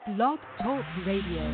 Blog Talk Radio.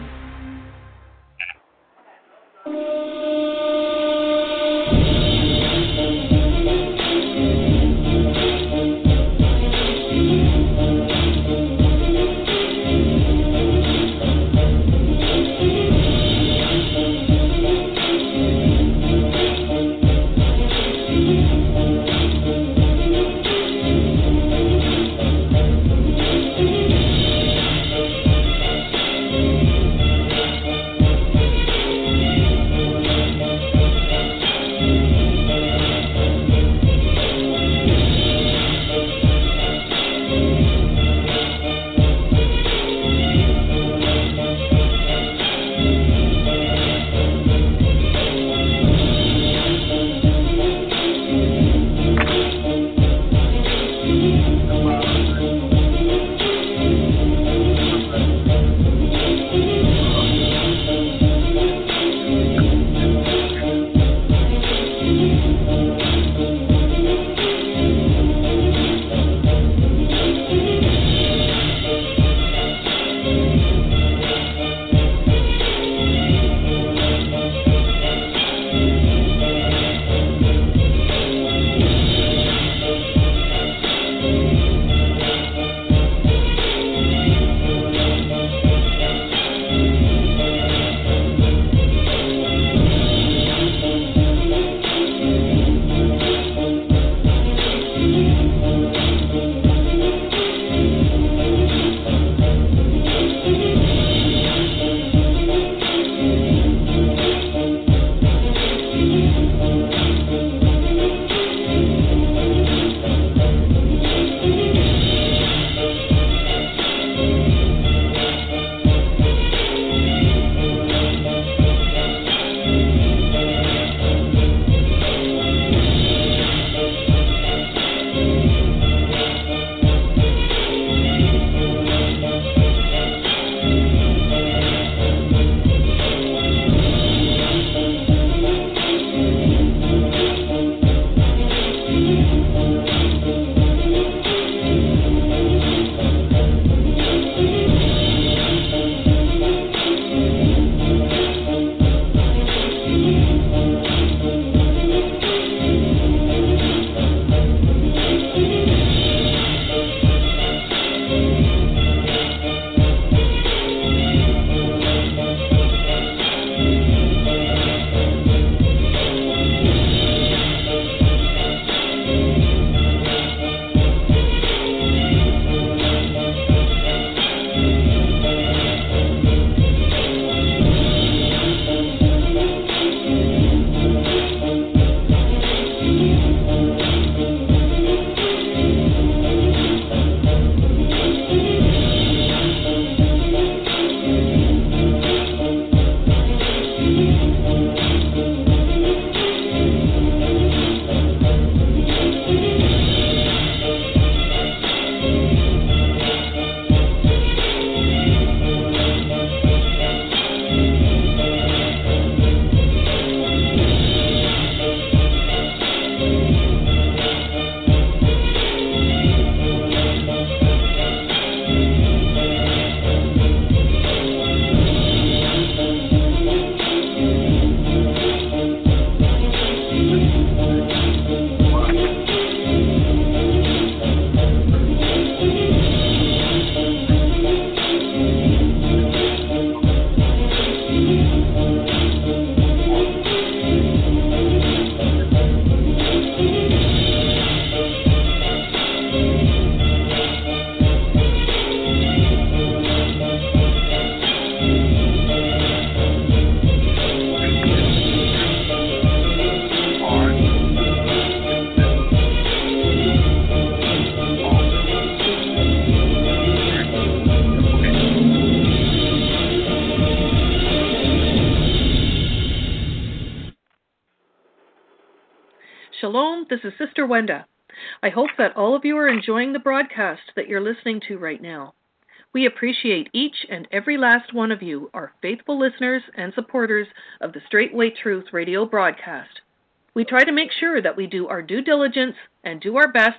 Shalom, this is Sister Wenda. I hope that all of you are enjoying the broadcast that you're listening to right now. We appreciate each and every last one of you, our faithful listeners and supporters of the Straight Way Truth radio broadcast. We try to make sure that we do our due diligence and do our best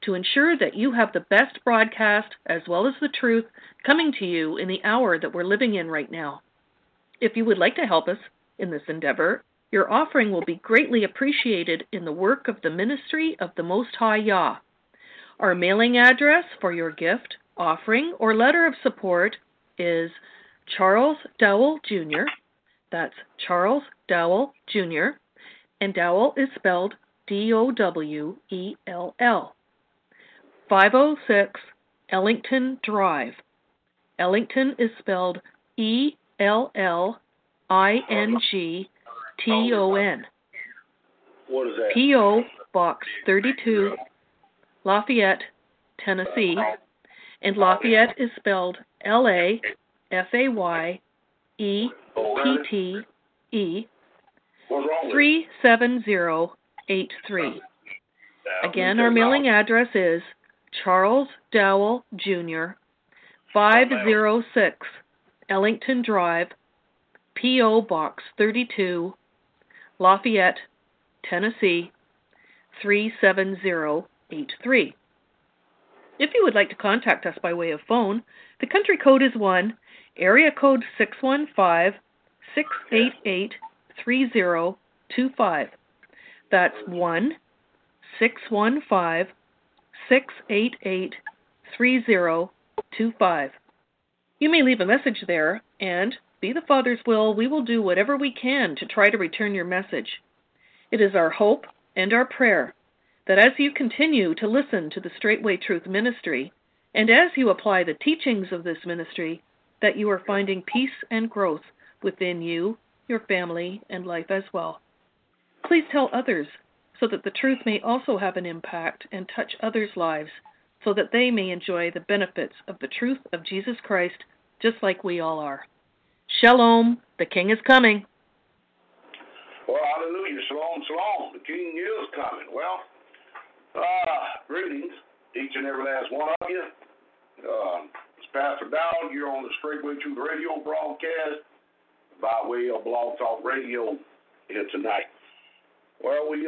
to ensure that you have the best broadcast as well as the truth coming to you in the hour that we're living in right now. If you would like to help us in this endeavor, your offering will be greatly appreciated in the work of the ministry of the Most High Yah. Our mailing address for your gift, offering, or letter of support is Charles Dowell Jr. That's Charles Dowell Jr. And Dowell is spelled Dowell. 506 Ellington Drive. Ellington is spelled Ellington. What is that? P.O. Box 32, Lafayette, Tennessee. And Lafayette is spelled Lafayette. What's wrong with 37083. Again, our mailing address is Charles Dowell Jr., 506 Ellington Drive, P.O. Box 32, Lafayette, Tennessee, 37083. If you would like to contact us by way of phone, the country code is 1, area code 615-688-3025. That's 1-615-688-3025. You may leave a message there, and, be the Father's will, we will do whatever we can to try to return your message. It is our hope and our prayer that as you continue to listen to the Straightway Truth Ministry, and as you apply the teachings of this ministry, that you are finding peace and growth within you, your family, and life as well. Please tell others so that the truth may also have an impact and touch others' lives so that they may enjoy the benefits of the truth of Jesus Christ just like we all are. Shalom, the King is coming. Well, hallelujah. Shalom, shalom. The King is coming. Well, greetings, each and every last one of you. It's Pastor Dowd. You're on the Straightway Truth Radio broadcast by way of Blog Talk Radio here tonight. Well, we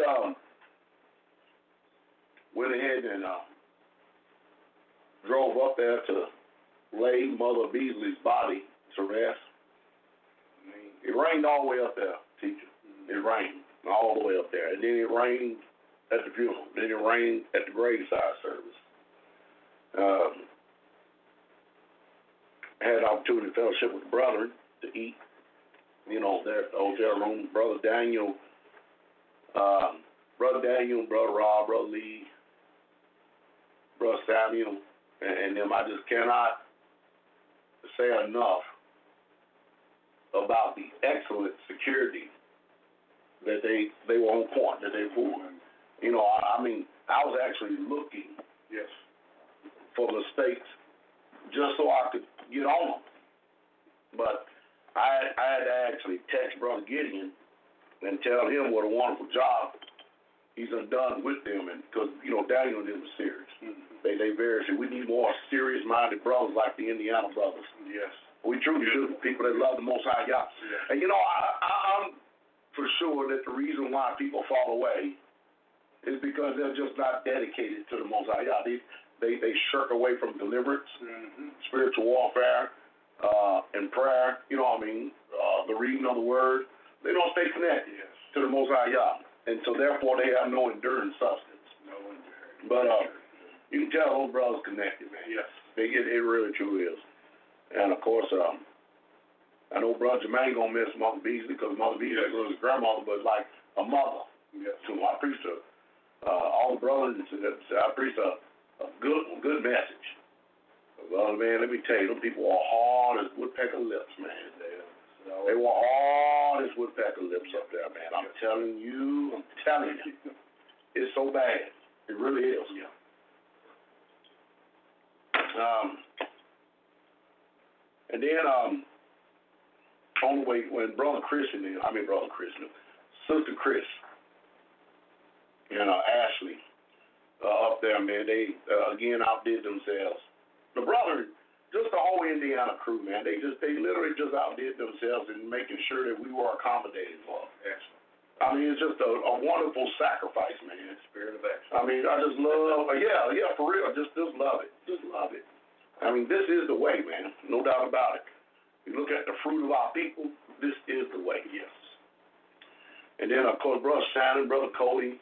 went ahead and drove up there to lay Mother Beasley's body to rest. It rained all the way up there, teacher. It rained all the way up there. And then it rained at the funeral. Then it rained at the graveside service. Had an opportunity to fellowship with the brethren to eat. You know, there at the hotel room, Brother Daniel, Brother Rob, Brother Lee, Brother Samuel, and them. I just cannot say enough about the excellent security that they were on point, that they pulled. You know, I mean, I was actually looking, yes, for mistakes just so I could get on them. But I had to actually text Brother Gideon and tell him what a wonderful job he's done with them, and because Daniel and them was serious. Mm-hmm. They very serious. We need more serious-minded brothers like the Indiana brothers. Yes, we truly do. People that love the Most High Yah. Yes. And I'm for sure that the reason why people fall away is because they're just not dedicated to the Most High Yah. They shirk away from deliverance, mm-hmm, spiritual warfare, and prayer. You know what I mean? The reading of the Word. They don't stay connected, yes, to the Most High Yah. And so, therefore, they have no enduring substance. No enduring. But you can tell those brothers connected, man. Yes. It really, truly is. And, of course, I know Brother Jermaine going to miss Mother Beasley because Mother Beasley was his grandmother, but like a mother, yes, to him. I preached all the brothers, I preached a good message. Well, man, let me tell you, them people are hard as woodpecker lips, man. They were hard as woodpecker lips up there, man. I'm telling you. It's so bad. It really is. Yeah. And then on the way, when Sister Chris, and Ashley up there, man, they again outdid themselves. The brother, just the whole Indiana crew, man, they literally just outdid themselves in making sure that we were accommodated for them. Excellent. I mean, it's just a wonderful sacrifice, man. Spirit of excellence. I mean, I just love, yeah, for real. Just love it. Just love it. I mean, this is the way, man. No doubt about it. You look at the fruit of our people, this is the way. Yes. And then, of course, Brother Shannon, Brother Cody,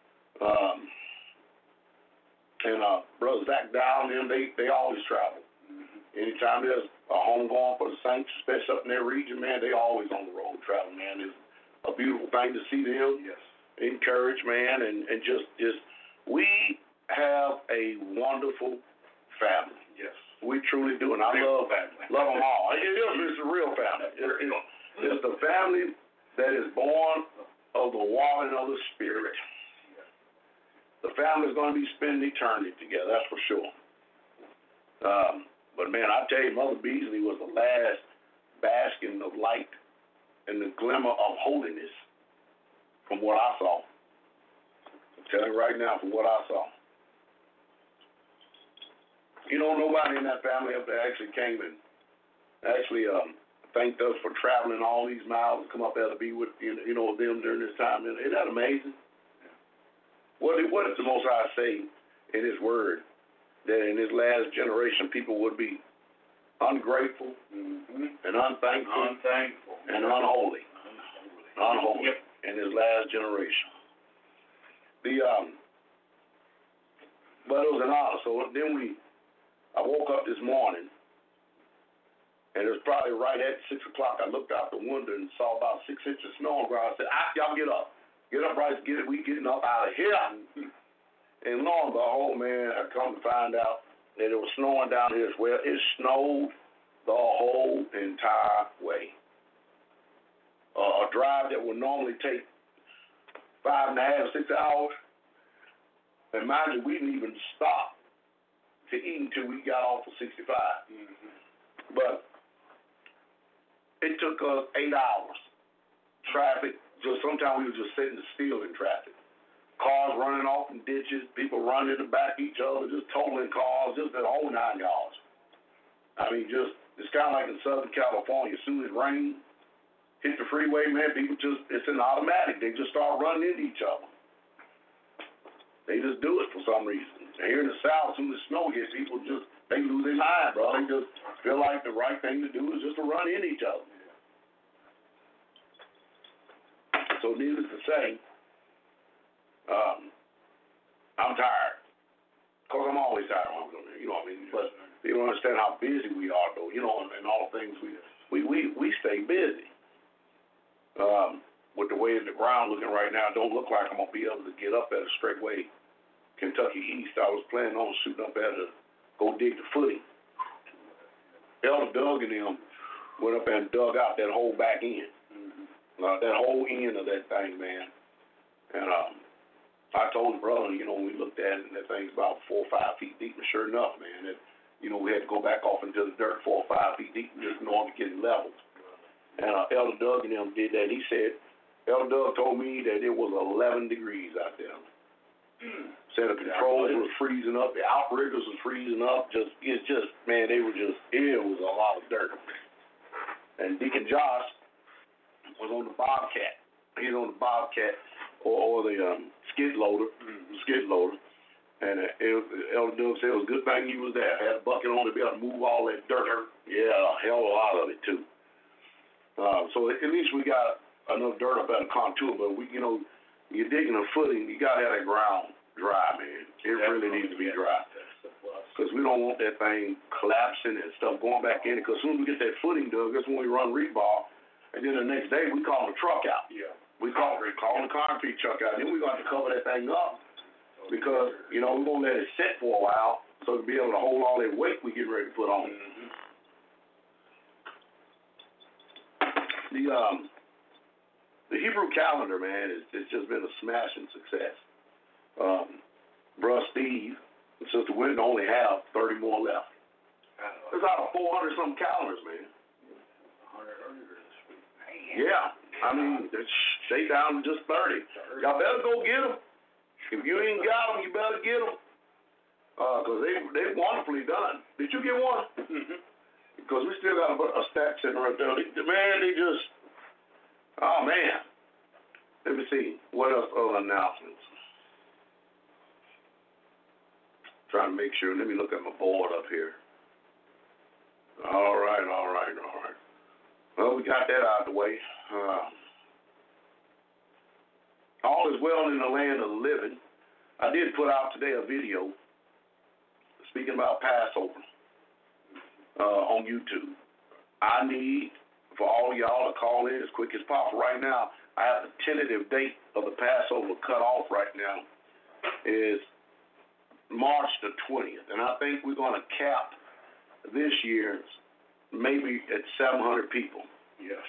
and Brother Zach Dow, and them, they always travel. Anytime there's a homegoing for the Saints, especially up in their region, man, they always on the road traveling, man. It's a beautiful thing to see them. Yes. Encourage, man, and just we have a wonderful family. Yes. We truly do, and I love them all. It's a real family. It's the family that is born of the water and of the Spirit. The family is going to be spending eternity together, that's for sure. But, man, I tell you, Mother Beasley was the last basking of light and the glimmer of holiness from what I saw. I'm telling you right now, from what I saw. You know, nobody in that family up there actually came and actually thanked us for traveling all these miles to come up there to be with them during this time. Isn't that amazing? What did the Most High say in His Word? That in His last generation, people would be ungrateful and unthankful and unholy. Unholy in His last generation. But it was an honor. So then I woke up this morning, and it was probably right at 6 o'clock. I looked out the window and saw about 6 inches of snow on the ground. I said, y'all get up. Get up, Bryce. We getting up out of here. And lo and behold, man, I come to find out that it was snowing down here as well. It snowed the whole entire way. A drive that would normally take 5.5, 6 hours. And mind you, we didn't even stop to eat until we got off of 65. But it took us 8 hours. Traffic, sometimes we were just sitting still in traffic. Cars running off in ditches, people running in the back of each other, just totaling cars, just the whole 9 yards. I mean, it's kind of like in Southern California. As soon as it rains, hit the freeway, man, people it's an automatic. They just start running into each other. They just do it for some reason. And here in the South, as soon as snow hits, people they lose their mind, bro. They just feel like the right thing to do is just to run into each other. So needless to say, I'm tired. Of course, I'm always tired when I'm doing it, you know what I mean? But people don't understand how busy we are, though, you know, and all the things we stay busy. With the way the ground looking right now, it don't look like I'm going to be able to get up at a straightaway Kentucky East. I was planning on shooting up there to go dig the footing. Elder Doug and them went up there and dug out that whole back end. That whole end of that thing, man. And I told the brother, you know, when we looked at it, and that thing's about 4 or 5 feet deep. And sure enough, man, we had to go back off into the dirt 4 or 5 feet deep just in order to get it leveled. And Elder Doug and them did that. He said, Elder Doug told me that it was 11 degrees out there. Said the controls was freezing up, the outriggers was freezing up. It was a lot of dirt. And Deacon Josh was on the Bobcat. He's on the Bobcat or the skid loader. And Elder Doug said it was a good thing he was there. Had a bucket on to be able to move all that dirt. Yeah, a hell of a lot of it too. So at least we got enough dirt up at the contour, but you're digging a footing, you got to have that ground dry, man. It really needs to be dry. Because we don't want that thing collapsing and stuff going back in it. Because as soon as we get that footing dug, that's when we run rebar. And then the next day, we call the truck out. Yeah. We call the concrete truck out. Then we're going to have to cover that thing up. Because, we're going to let it sit for a while so to be able to hold all that weight we getting ready to put on. The Hebrew calendar, man, it's just been a smashing success. Bruh Steve and Sister Winton only have 30 more left. There's out of 400-something calendars, man. 100 earlier this week. Yeah, I mean, they down to just 30. Y'all better go get them. If you ain't got them, you better get them. Because they're wonderfully done. Did you get one? Because we still got a stack sitting right there. Man, Let me see. What else other announcements? Trying to make sure. Let me look at my board up here. All right. Well, we got that out of the way. All is well in the land of the living. I did put out today a video speaking about Passover on YouTube. I need for all y'all to call in as quick as possible. Right now, I have the tentative date of the Passover cut off right now is March the 20th. And I think we're going to cap this year's maybe at 700 people. Yes.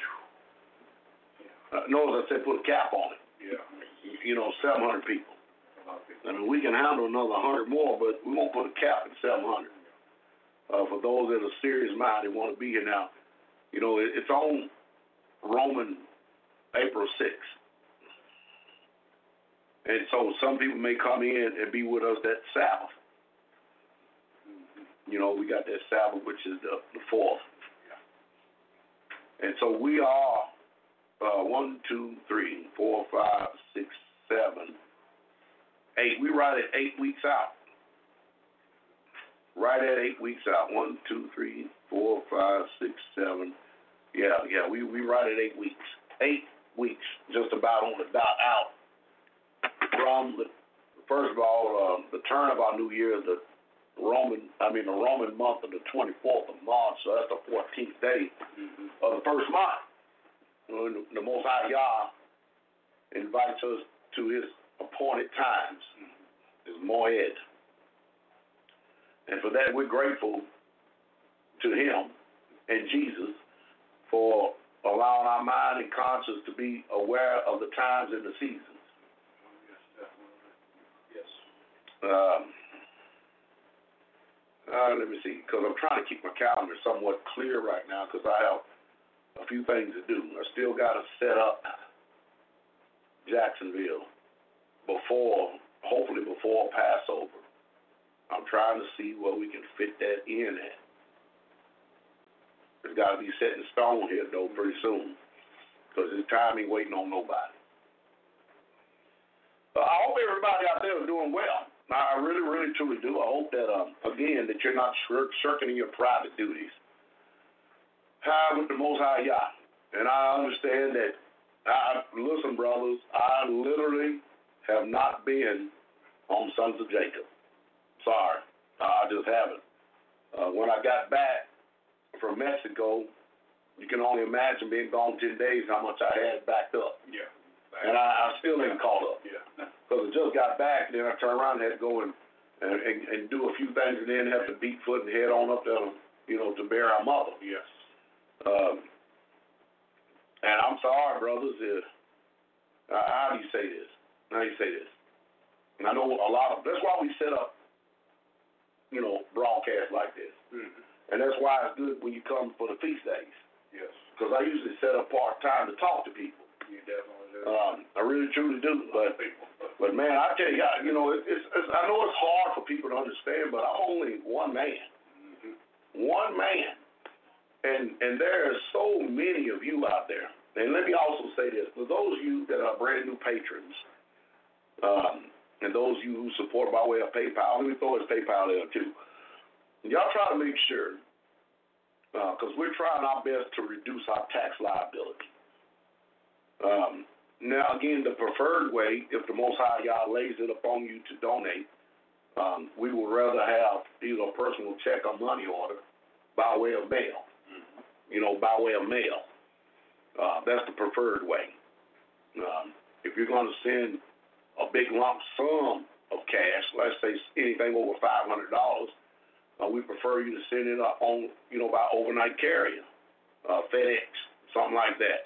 Notice I said put a cap on it. Yeah. 700 people. I mean, we can handle another 100 more, but we won't put a cap at 700. For those that are serious minded want to be here now, it's on Roman April 6th. And so some people may come in and be with us that Sabbath. We got that Sabbath, which is the 4th. And so we are 1, 2, 3, 4, 5, 6, 7, 8. We right at 8 weeks out. Right at 8 weeks out. 1, 2, 3, 4, 5, 6, 7. Yeah. We right at 8 weeks. 8 weeks, just about on the dot out from first of all, the turn of our new year is the Roman month of the 24th of March, so that's the 14th day of the first month. The Most High Yah invites us to His appointed times, His Moed. And for that, we're grateful to Him and Jesus for allowing our mind and conscience to be aware of the times and the seasons. Yes. Let me see, because I'm trying to keep my calendar somewhat clear right now because I have a few things to do. I still got to set up Jacksonville hopefully before Passover. I'm trying to see where we can fit that in at. It's got to be set in stone here, though, pretty soon because this time ain't waiting on nobody. I hope everybody out there is doing well. I really, really, truly do. I hope that, again, that you're not shirking in your private duties. With the Most High Yah. And I understand that, listen, brothers, I literally have not been on Sons of Jacob. Sorry. I just haven't. When I got back from Mexico, you can only imagine being gone 10 days how much I had backed up. Yeah. And I still ain't caught up. Yeah. Because I just got back, then I turned around and had to go and do a few things and then have to beat foot and head on up there, to bury our mother. Yes. And I'm sorry, brothers, how do you say this? And I know that's why we set up, broadcasts like this. Mm-hmm. And that's why it's good when you come for the feast days. Yes. Because I usually set up part-time to talk to people. You definitely do. I really truly do. But man, I tell you, I know it's hard for people to understand, but I'm only one man. Mm-hmm. One man. And there are so many of you out there. And let me also say this. For those of you that are brand new patrons, and those of you who support by way of PayPal, let me throw this PayPal there too. Y'all try to make sure, because we're trying our best to reduce our tax liability. Now, again, the preferred way, if the Most High Yah lays it upon you to donate, we would rather have either a personal check or money order by way of mail. By way of mail. That's the preferred way. If you're going to send a big lump sum of cash, let's say anything over $500, we prefer you to send it on, by overnight carrier, FedEx, something like that.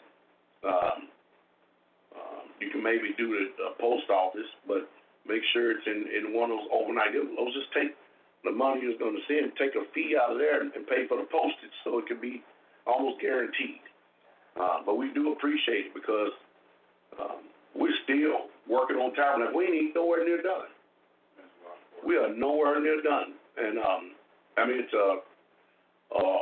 You can maybe do the post office, but make sure it's in one of those overnight envelopes. Just take the money you're going to send, take a fee out of there and pay for the postage so it can be almost guaranteed. But we do appreciate it because we're still working on Tabernacle. We ain't nowhere near done. We are nowhere near done. And, it's a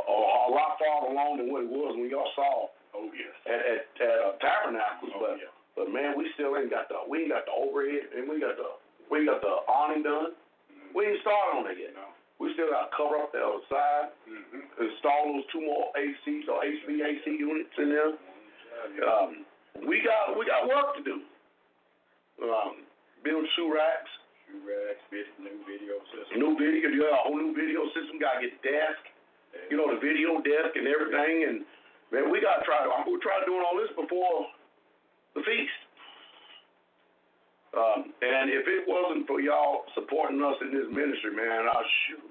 lot farther along than what it was when y'all saw at Tabernacles. But But man, we ain't got the overhead, and we ain't got the awning done. We ain't started on it yet. No. We still got to cover up the other side, install those 2 more ACs or HVAC units in there. We got work to do. Build shoe racks. New video system. A whole new video system. Got to get desk. You know, the video desk and everything. And man, we're trying doing all this before the feast. And if it wasn't for y'all supporting us in this ministry, man, I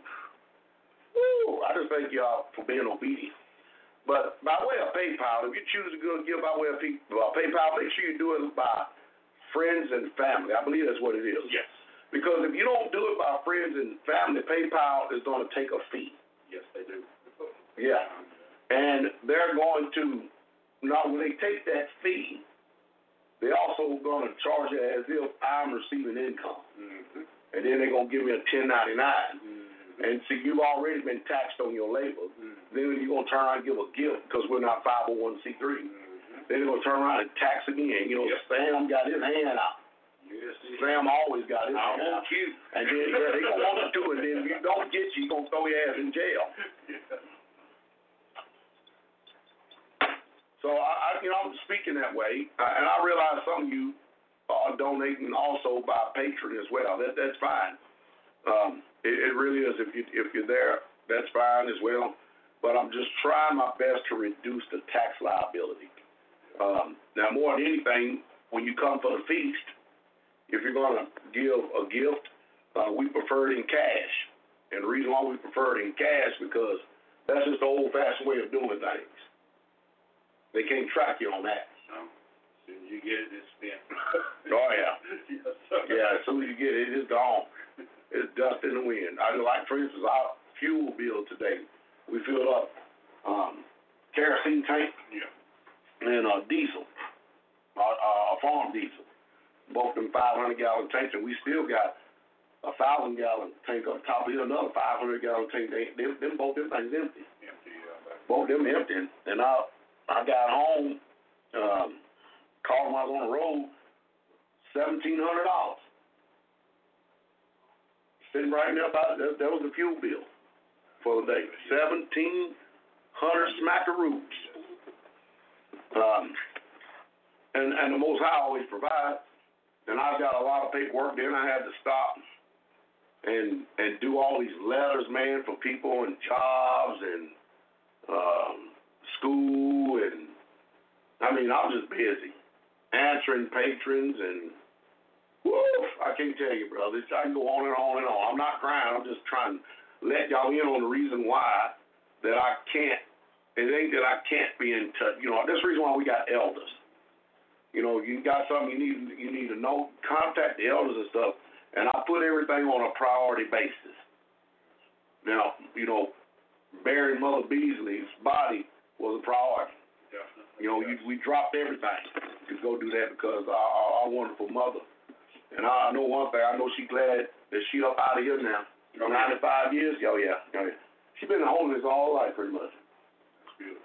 just thank y'all for being obedient. But by way of PayPal, if you choose to give by way of PayPal, make sure you do it by friends and family. I believe that's what it is. Yes. Because if you don't do it by friends and family, PayPal is going to take a fee. Yes, they do. Yeah. And they're going to, now when they take that fee, they're also going to charge it as if I'm receiving income. And then they're going to give me a 1099. And see, you've already been taxed on your labor. Then you're going to turn around and give a gift because we're not 501c3. Then they're going to turn around and tax again. You know, Sam got his hand out. Yes, Sam always got his hand out. You. And then they're going to want to do it. And then if you don't get you, you're going to throw your ass in jail. So, I'm speaking that way, and I realize some of you are donating also by Patreon as well. That's fine. It really is. If you're there, that's fine as well. But I'm just trying my best to reduce the tax liability. Now, more than anything, when you come for the feast, if you're going to give a gift, we prefer it in cash. And the reason why we prefer it in cash because that's just the old-fashioned way of doing things. They can't track you on that. No. As soon as you get it, it's spent. Oh, yeah. Yes, sir. Yeah, as soon as you get it, it's gone. It's dust in the wind. Like, for instance, our fuel bill today, we filled up kerosene tank and diesel, our farm diesel, both them 500-gallon tanks, and we still got a 1,000-gallon tank up top of here, another 500-gallon tank. Both them things empty. Both them empty, and I got home, called when I was on the road, $1,700. Sitting right there that was the fuel bill for the day. 1,700 smackaroos. And the Most High always provides. And I've got a lot of paperwork. Then I had to stop and do all these letters, man, for people and jobs and school, and I was just busy answering patrons, and I can't tell you, brother. I can go on and on and on. I'm not crying. I'm just trying to let y'all in on the reason why that I can't. It ain't that I can't be in touch. That's the reason why we got elders. You got something you need to know. Contact the elders and stuff, and I put everything on a priority basis. Now, burying Mother Beasley's body was a priority. We dropped everything to go do that because our wonderful mother. And I know one thing. I know she's glad that she up out of here now. 95 years? Oh, yeah. She's been holding this all life, pretty much. That's beautiful.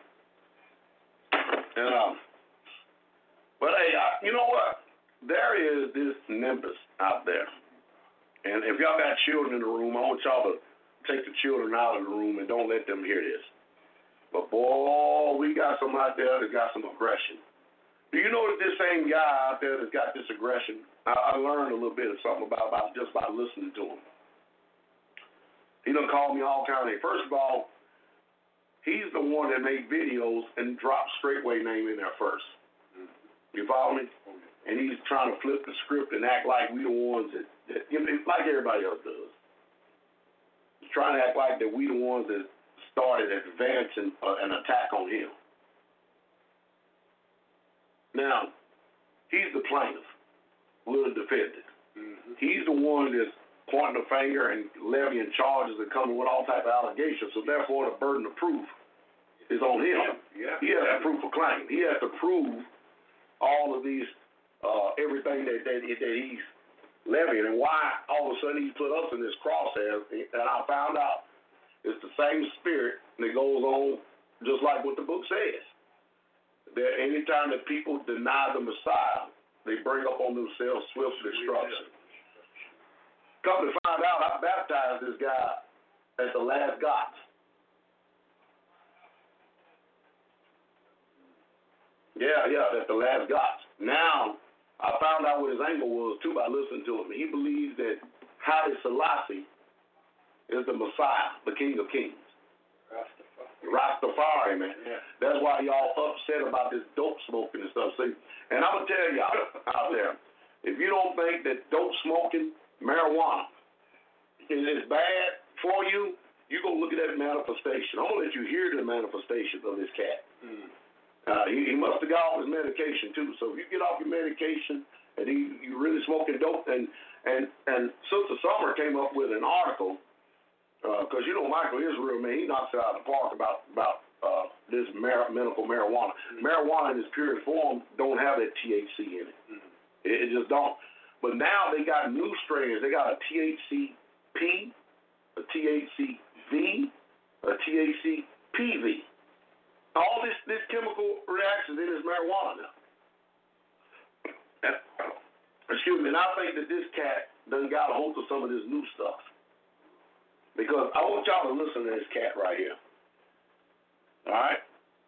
And, but, hey, you know what? There is this nimbus out there. And if y'all got children in the room, I want y'all to take the children out of the room and don't let them hear this. But, boy, we got some out there that got some aggression. Do you know that this same guy out there that's got this aggression, I learned a little bit of something about just by listening to him. He done called me all kind of names. First of all, he's the one that made videos and dropped Straightway name in there first. You follow me? And he's trying to flip the script and act like we the ones that like everybody else does. He's trying to act like that we the ones that started advancing an attack on him. Now, he's the plaintiff. We're the defendant. He's the one that's pointing the finger and levying charges and coming with all type of allegations. So therefore, the burden of proof is on him. Yeah. He has to prove a claim. He has to prove all of these, everything that he's levying, and why all of a sudden he's put us in this crosshair. And I found out it's the same spirit that goes on, just like what the book says. That anytime that people deny the Messiah, they bring up on themselves swift destruction. Come to find out, I baptized this guy at the last Gots. Yeah, at the last Gots. Now, I found out what his angle was, too, by listening to him. He believes that Haile Selassie is the Messiah, the King of Kings. Rastafari, man. Yeah. That's why y'all upset about this dope smoking and stuff. See, and I'm going to tell y'all out there, if you don't think that dope smoking, marijuana, is bad for you, you go look at that manifestation. I'm going to let you hear the manifestation of this cat. He must have got off his medication, too. So if you get off your medication and you really smoking dope, and Sister Summer came up with an article, because, Michael Israel, man, he knocks it out of the park about this medical marijuana. Marijuana in its purest form don't have that THC in it. It just don't. But now they got new strains. They got a THC-P, a THC-V, a THC-PV. All this chemical reactions in this marijuana now. Excuse me, and I think that this cat done got a hold of some of this new stuff. Because I want y'all to listen to this cat right here. All right?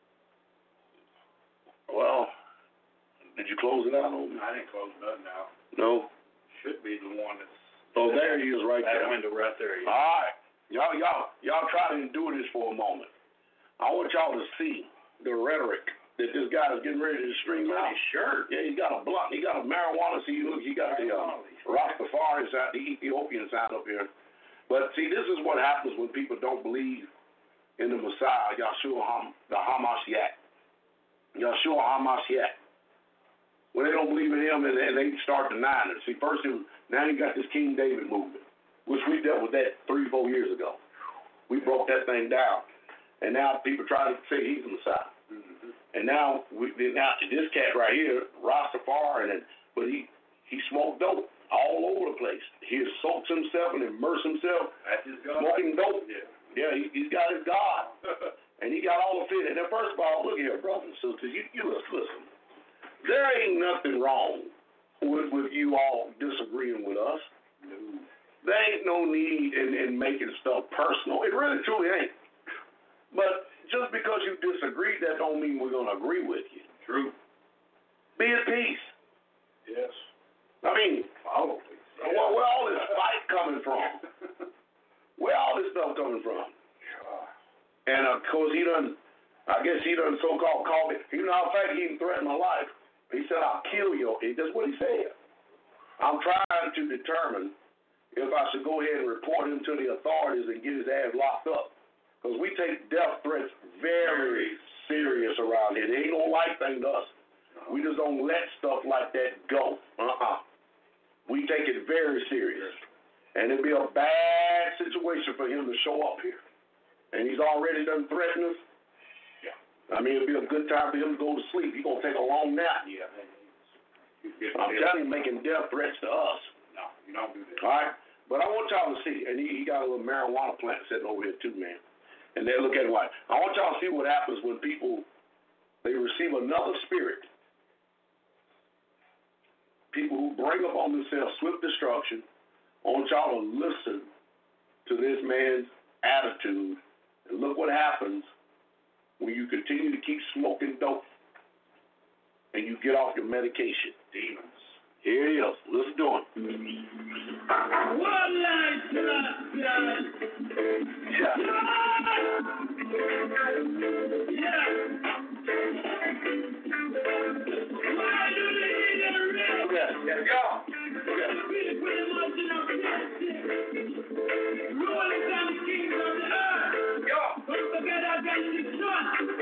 Well, did you close it out? I didn't close nothing out. No? Should be the one that's... Oh, there he is right there. That window right there. Yeah. All right. Y'all try to endure this for a moment. I want y'all to see the rhetoric that this guy is getting ready to string out. Sure. Yeah, he got a blunt. He got a marijuana. See, look, he got the Rastafari side, the Ethiopian side up here. But see, this is what happens when people don't believe in the Messiah, Yahshua HaMashiach. Yahshua HaMashiach. When they don't believe in him, and they start denying it. See, first, now you got this King David movement, which we dealt with that 3-4 years ago. We broke that thing down. And now people try to say he's the Messiah. Mm-hmm. And now this cat right here, Rastafari, but he smoked dope all over the place. He soaked himself and immersed himself smoking dope. Yeah, he's got his God. And he got all the fit. And then first of all, look here, brothers and sisters, you listen. There ain't nothing wrong with you all disagreeing with us. No. There ain't no need in making stuff personal. It really truly ain't. But just because you disagree, that don't mean we're going to agree with you. True. Be at peace. Yes. I mean, follow peace. Yeah. Where all this fight coming from? Where all this stuff coming from? And of course, I guess he done so-called called me. In fact, he even threatened my life. He said, I'll kill you. That's what he said. I'm trying to determine if I should go ahead and report him to the authorities and get his ass locked up. Because we take death threats very serious around here. It ain't no light thing to us. We just don't let stuff like that go. We take it very serious. And it'd be a bad situation for him to show up here. And he's already done threatened us. Yeah. I mean, it'd be a good time for him to go to sleep. He's going to take a long nap. Yeah. I'm telling you, making death threats to us. No, you don't do that. All right? But I want y'all to see, and he got a little marijuana plant sitting over here too, man. And they look at it like, I want y'all to see what happens when people, they receive another spirit. People who bring upon themselves swift destruction. I want y'all to listen to this man's attitude. And look what happens when you continue to keep smoking dope and you get off your medication. Demons. Here he is. Let's do it. One life, yeah. Let's go. Rolling down the kings of the earth. Yo. Put together against the sun.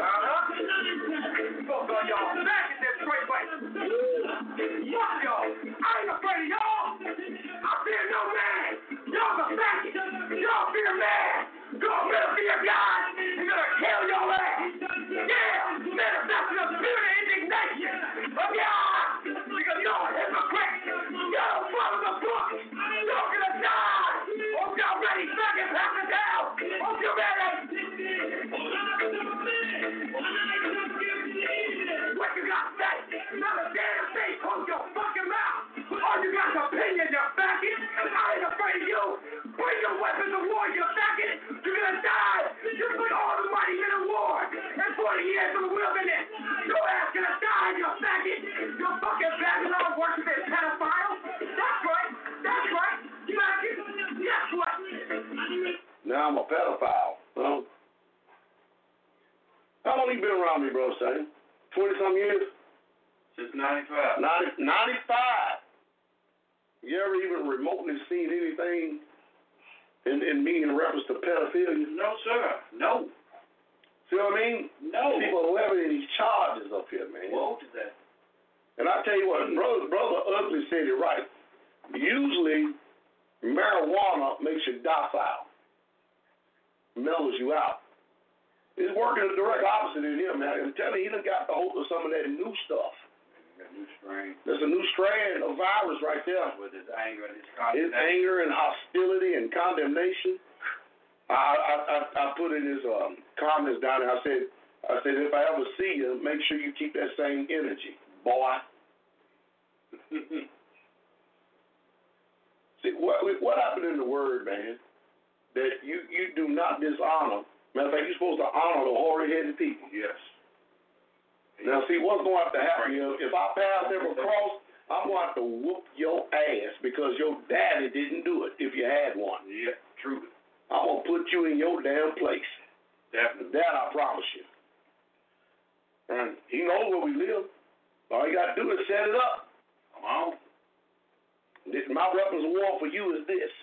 Both of y'all back in this straight way. Fuck y'all. I ain't afraid of y'all. I fear no man. Y'all the faggot. Y'all fear man. Y'all better fear God. He's gonna kill your ass. Yeah. Manifesting the spirit of indignation of God. Because y'all are hypocrites. 20 years in the wilderness. Your ass gonna die in your faggot. You fucking Babylon worshiping pedophile. That's right. That's right. Faggot. Guess what? Now I'm a pedophile. Well, how long you been around me, bro, son? 20-some years? Since 95. 95. You ever even remotely seen anything in me in reference to pedophilia? No, sir. No. See what I mean? No. People levying these charges up here, man. What is that? And I tell you what, Brother Ugly said it right. Usually, marijuana makes you docile, mellows you out. It's working the direct opposite in him, man. I'm telling you, he done got the hold of some of that new stuff. That new strain. There's a new strain of virus right there. With his anger and his His condemnation. anger and hostility and condemnation. I put in his comments down there. I said, if I ever see you, make sure you keep that same energy, boy. See, what happened in the word, man? That you do not dishonor. Matter of fact, you're supposed to honor the hoary-headed people. Yes. Now, see, what's going to have to happen is if I pass ever cross, I'm going to have to whoop your ass because your daddy didn't do it if you had one. Yeah, truly. I'm going to put you in your damn place. Definitely. That I promise you. And he knows where we live. All you got to do is set it up. Come on. My weapons of war for you is this.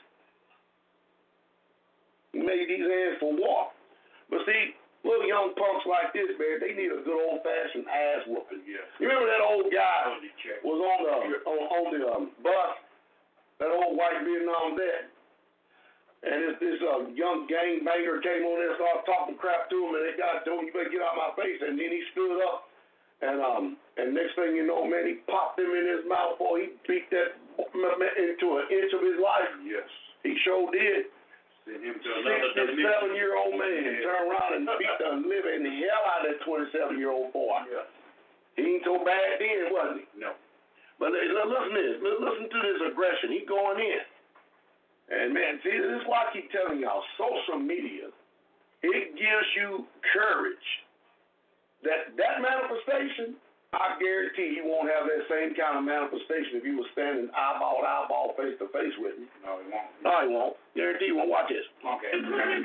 You made these hands for war. But see, little young punks like this, man, they need a good old-fashioned ass whooping. Yes. You remember that old guy was on the bus, that old white Vietnam vet, and this young gangbanger came on there and started talking crap to him, and they told him, you better get out of my face, and then he stood up, and next thing you know, man, he popped him in his mouth before he beat that into an inch of his life. Yes. He sure did. Send him to another 67-year-old man turned around and beat the living hell out of that 27-year-old boy. Yes. He ain't so bad then, wasn't he? No. But listen to this aggression. He going in. And man, see, this is why I keep telling y'all, social media, it gives you courage. That manifestation, I guarantee you won't have that same kind of manifestation if you were standing eyeball to eyeball, face to face with me. No, he won't. No, he won't. Guarantee you won't. Watch this. Okay.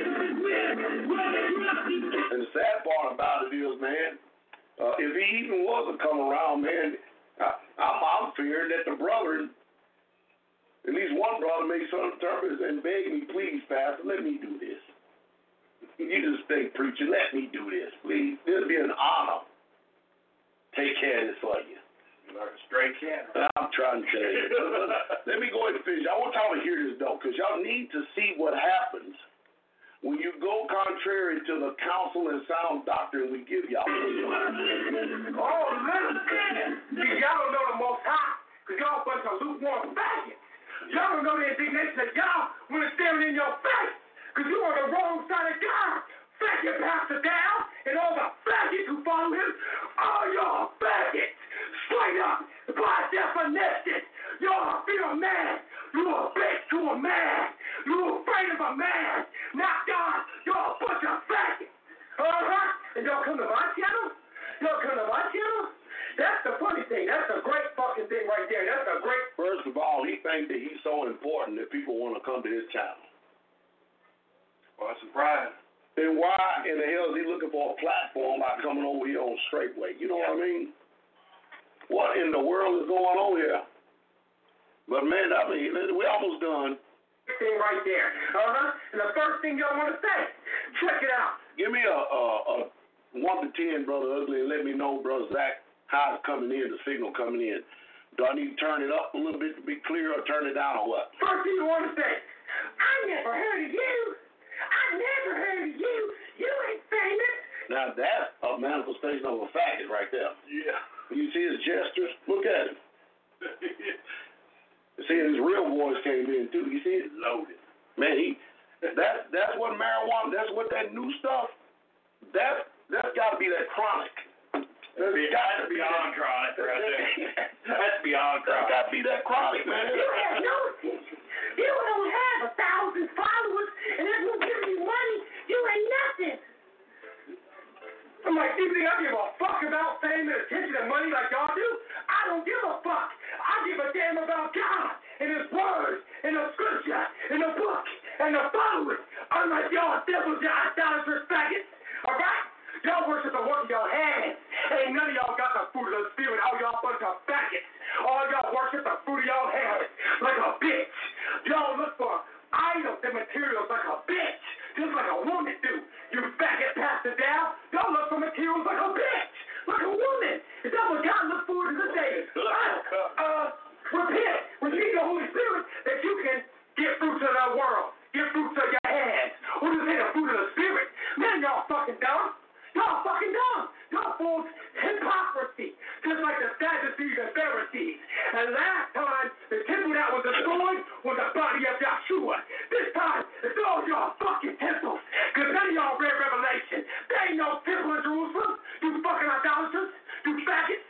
And the sad part about it is, man, if he even was to come around, man, I'm fearing that the brother, at least one brother, may some interpret and beg me, please, Pastor, let me do this. You just think, preacher, let me do this, please. It'll be an honor. Take care of this for you. You're like a stray cat. I'm trying to tell you. Let me go ahead and finish. I want y'all to hear this, though, because y'all need to see what happens when you go contrary to the counsel and sound doctrine we give y'all. Oh, listen. See, y'all don't know the Most High, because y'all a bunch of lukewarm faggots. Y'all don't know the indignation that y'all when it's staring in your face, because you on the wrong side of God. Faggot Pastor down, and all the faggots who follow him, all y'all faggots. Straight up, by definition, y'all feel a man. You a bitch to a man. You afraid of a man. Not God. Y'all a bunch of faggots. And y'all come to my channel? Y'all come to my channel? That's the funny thing. That's a great fucking thing right there. That's a great... First of all, he thinks that he's so important that people want to come to his channel. Well, I'm surprised. Then why in the hell is he looking for a platform by coming over here on Straightway? You know what I mean? What in the world is going on here? But man, I mean, we almost done. Thing right there. And the first thing y'all want to say, check it out. Give me a 1 to 10, Brother Ugly, and let me know, Brother Zach, how it's coming in, the signal coming in. Do I need to turn it up a little bit to be clear or turn it down or what? First thing you want to say, I never heard of you. I never heard of you. You ain't famous. Now, that's a manifestation of a faggot right there. Yeah. You see his gestures? Look at him. See, his real voice came in, too. You see it? Loaded. Man, that's what marijuana, that's what that new stuff, that's got to be that chronic. That's beyond chronic right there. That's beyond chronic. That's got to be that chronic, man. You have no attention. You don't have 1,000 followers, and if you give me money, you ain't nothing. I'm like, you You think I give a fuck about fame and attention and money like y'all do? I don't give a fuck. I give a damn about God and His Word and the Scripture and the book and the followers. Unlike y'all devils, y'all idolatrous faggots. All right? Y'all worship the work of y'all hands. Ain't none of y'all got the fruit of the Spirit. All y'all bunch of faggots. All y'all worship the fruit of y'all hands like a bitch. Y'all look for items and materials like a bitch, just like a woman do. You faggot pastor down. Y'all look for materials like a bitch, like a woman. Is that what God looks forward to this day? Repent. Receive the Holy Spirit that you can get fruits of the world. Get fruits of your hands. What does it say, the fruit of the Spirit? Man, y'all fucking dumb. Y'all fucking dumb. Y'all full of hypocrisy, just like the Sadducees and Pharisees. And last time, the temple that was destroyed was the body of Yeshua. This time, it's all y'all fucking temples. Because none of y'all read Revelation. There ain't no temple in Jerusalem. You fucking idolaters. You faggots.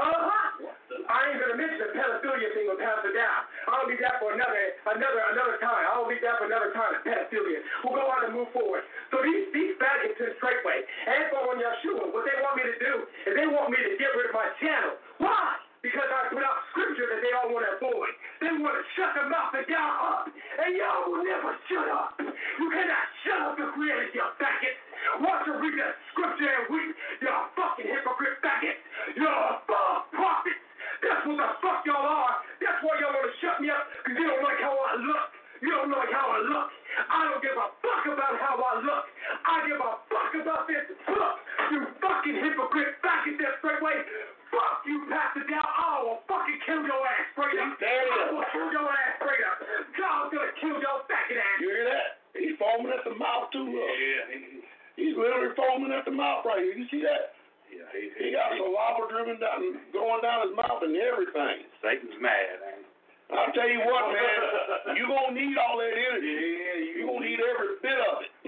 I ain't gonna mention the pedophilia thing with Pastor Dow. I'll leave that for another time. I'll leave that for another time. Pedophilia. We'll go on and move forward. So these faggots in Straightway and following Yeshua, what they want me to do is they want me to get rid of my channel. Why? Because I put out scripture that they all want to avoid. They want to shut their mouth and y'all up. And y'all will never shut up. You cannot shut up the creator, you faggots. Want to read that scripture and weep, y'all fucking hypocrite faggots. Y'all false prophets. That's what the fuck y'all are. That's why y'all want to shut me up, because you don't like how I look. You don't like how I look. I don't give a fuck about how I look. I give a fuck about this book. You fucking hypocrite faggot that Straightway. Fuck you, Pastor Dow. I will fucking kill your ass straight up. I will kill your ass straight up. God's gonna kill your faggot ass. You hear that? He's foaming at the mouth too. Yeah. He's literally foaming at the mouth right here. You see that? Yeah. He got saliva going down his mouth and everything. Satan's mad, man. I'll tell you what, man. You gonna need all that energy. Yeah, you gonna need every bit of it.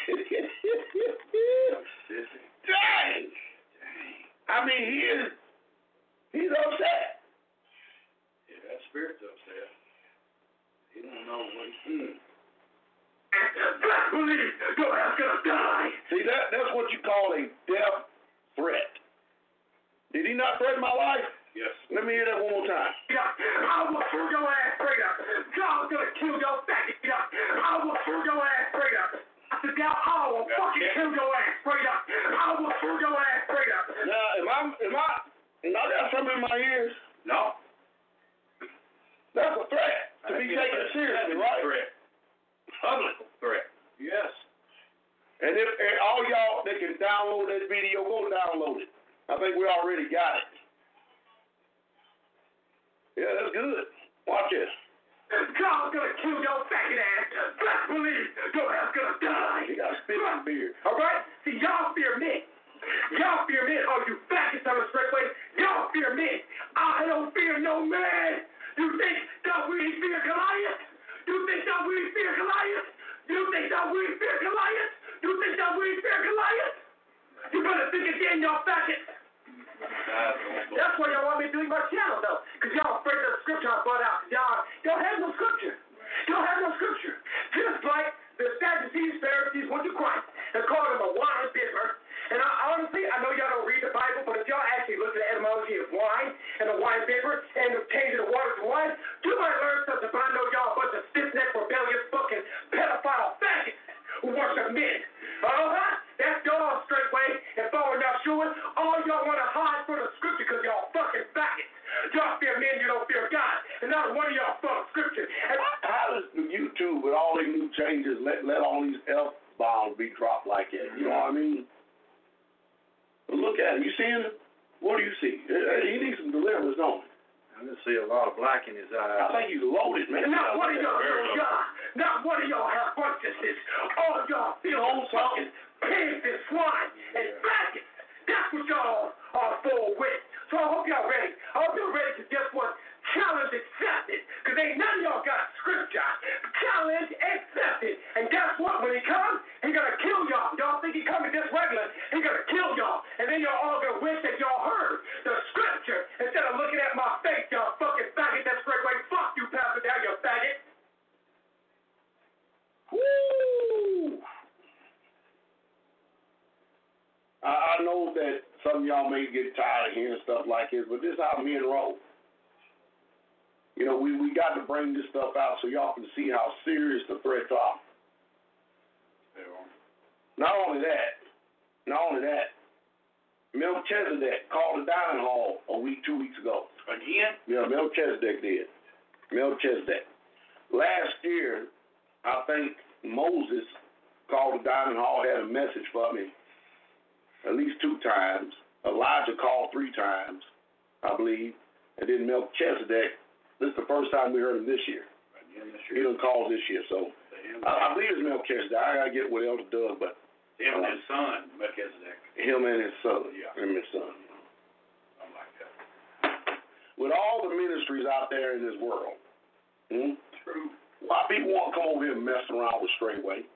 Dang. I mean, he's upset. Yeah, that spirit's upset. He don't know what he's Blasphemy! Your ass gonna die! See, that's what you call a death threat. Did he not threaten my life? Yes. Let me hear that one more time. Yeah, I will kill your ass straight up. God's gonna kill your faggot. Yeah, I will kill your ass straight up. I said, now I will fucking kill your ass straight up. I will kill your ass straight up. Now, I got something in my ears? No. That's a threat to be taken seriously, right? Threat. Public threat. Yes. And if all y'all that can download that video, go download it. I think we already got it. Yeah, that's good. Watch this. God's gonna kill your faggot ass. Blasphemy! Your ass gonna die. He got spit in the beard. All right? See, y'all fear me. Y'all fear me. Oh, you faggots on the Straightway. Y'all fear me. I don't fear no man. You think that we fear Goliath? You think that we fear Goliath? You think that we fear Goliath? You think that we fear Goliath? You better think again, y'all faggots. That's why y'all want me doing my channel, though. Because y'all afraid of the scripture I brought out. Y'all have no scripture. Y'all have no scripture. Just like the Sadducees, Pharisees went to Christ and called him a wine bibber. And honestly, I know y'all don't read the Bible, but if y'all actually look at the etymology of wine and the wine bibber and the changing the water to wine, you might learn something. But I know y'all a bunch of stiff-necked, rebellious, fucking pedophile faggots who worship men. That's y'all Straightway and following Yeshua. All y'all want to hide for the scripture because y'all fucking faggots. Y'all fear men, you don't fear God. And not one of y'all fuck scripture. And how does YouTube, with all these new changes, let all these F-bombs be dropped like that? You know what I mean? But look at him. You seeing him? What do you see? He needs some deliverance, don't he? I can see a lot of black in his eyes. I think he's loaded, man. not one of y'all know God. Not one of y'all have consciousness. All y'all feel fucking pigs and swine and faggots. That's what y'all are full with. So I hope y'all ready. I hope you're ready to guess what? Challenge accepted. Because ain't none of y'all got scripture. Challenge accepted. And guess what? When he comes, he's going to kill y'all. Y'all think he coming just regular. He's going to kill y'all. And then y'all all going to wish that y'all heard the scripture instead of looking at my face, y'all fucking faggot. That's Straightway. Fuck you, Pastor Dow, you faggot. Woo! I know that some of y'all may get tired of hearing stuff like this, but this is how men roll. You know, we got to bring this stuff out so y'all can see how serious the threats are. Not only that, Melchizedek called the dining hall 2 weeks ago. Again? Yeah, Melchizedek did. Melchizedek. Last year, I think Moses called the dining hall, had a message for me at least 2 times. Elijah called 3 times, I believe. And then Melchizedek, this is the first time we heard him this year. He done called this year, so I believe it's Melchizedek. I got to get with Elder Doug, but him and his son, Melchizedek. Him and his son. Yeah. Him and his son. Something like that. With all the ministries out there in this world, True. a lot of people want to come over here and mess around with Straightway.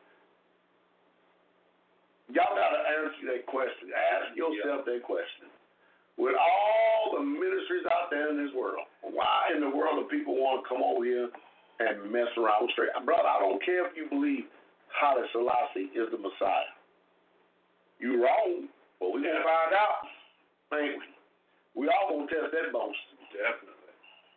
Y'all got to answer that question. Ask yourself that question. With all the ministries out there in this world, why in the world do people want to come over here and mess around with Straightway? Brother, I don't care if you believe Haile Selassie is the Messiah. You wrong, but we gonna find out, ain't we? We all gonna test that boast. Definitely.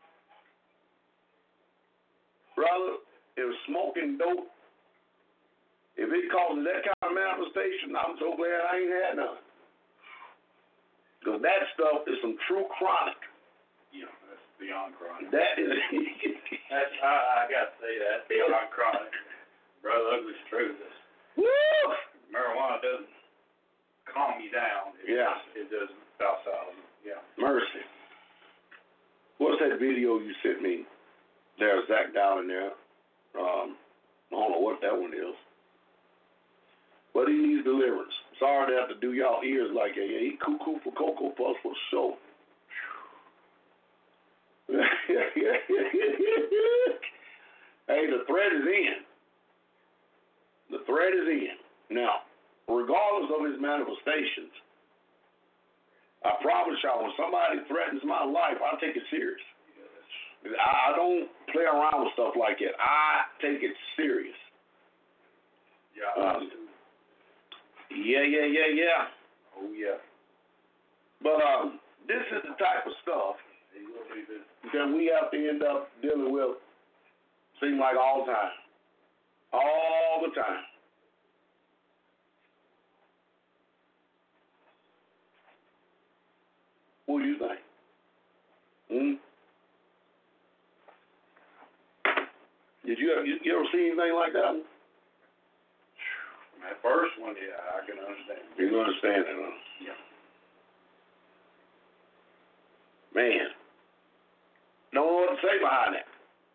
Brother, if smoking dope, if it causes that kind of manifestation, I'm so glad I ain't had none. Because that stuff is some true chronic. Yeah, that's beyond chronic. That is. That's I got to say that. Beyond chronic. Brother, ugly truth is. Woo! Marijuana doesn't calm you down. It does docile. Yeah. Mercy. What's that video you sent me? There's Zach down in there. I don't know what that one is. But he needs deliverance. Sorry to have to do y'all ears like that. Yeah, he cuckoo for Cocoa Puffs for sure. Hey, the threat is in. The threat is in. Now, regardless of his manifestations, I promise y'all, when somebody threatens my life, I take it serious. I don't play around with stuff like that. I take it serious. Yeah. Yeah. Oh, yeah. But this is the type of stuff that we have to end up dealing with, seem like all the time. All the time. What do you think? Did you ever see anything like that? That first one, yeah, I can understand. You can understand it, huh? Yeah. Man. Don't know what to say behind that.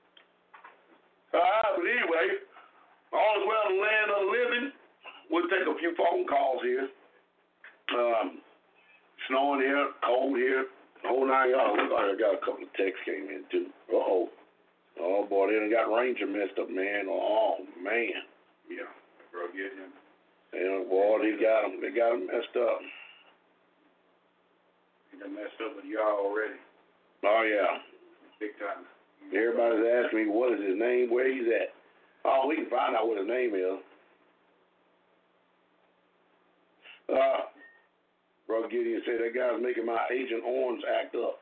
But anyway, all is well in the land of the living. We'll take a few phone calls here. Snowing here, cold here, the whole 9 yards. Look like I got a couple of texts came in too. Oh boy, they done got Ranger messed up, man. Oh man. Yeah, bro, get him. And boy, they got him messed up. He done messed up with y'all already. Oh yeah. Big time. Everybody's asking me what is his name, where he's at. Oh, we can find out what his name is. Bro Gideon said that guy's making my Agent Orange act up.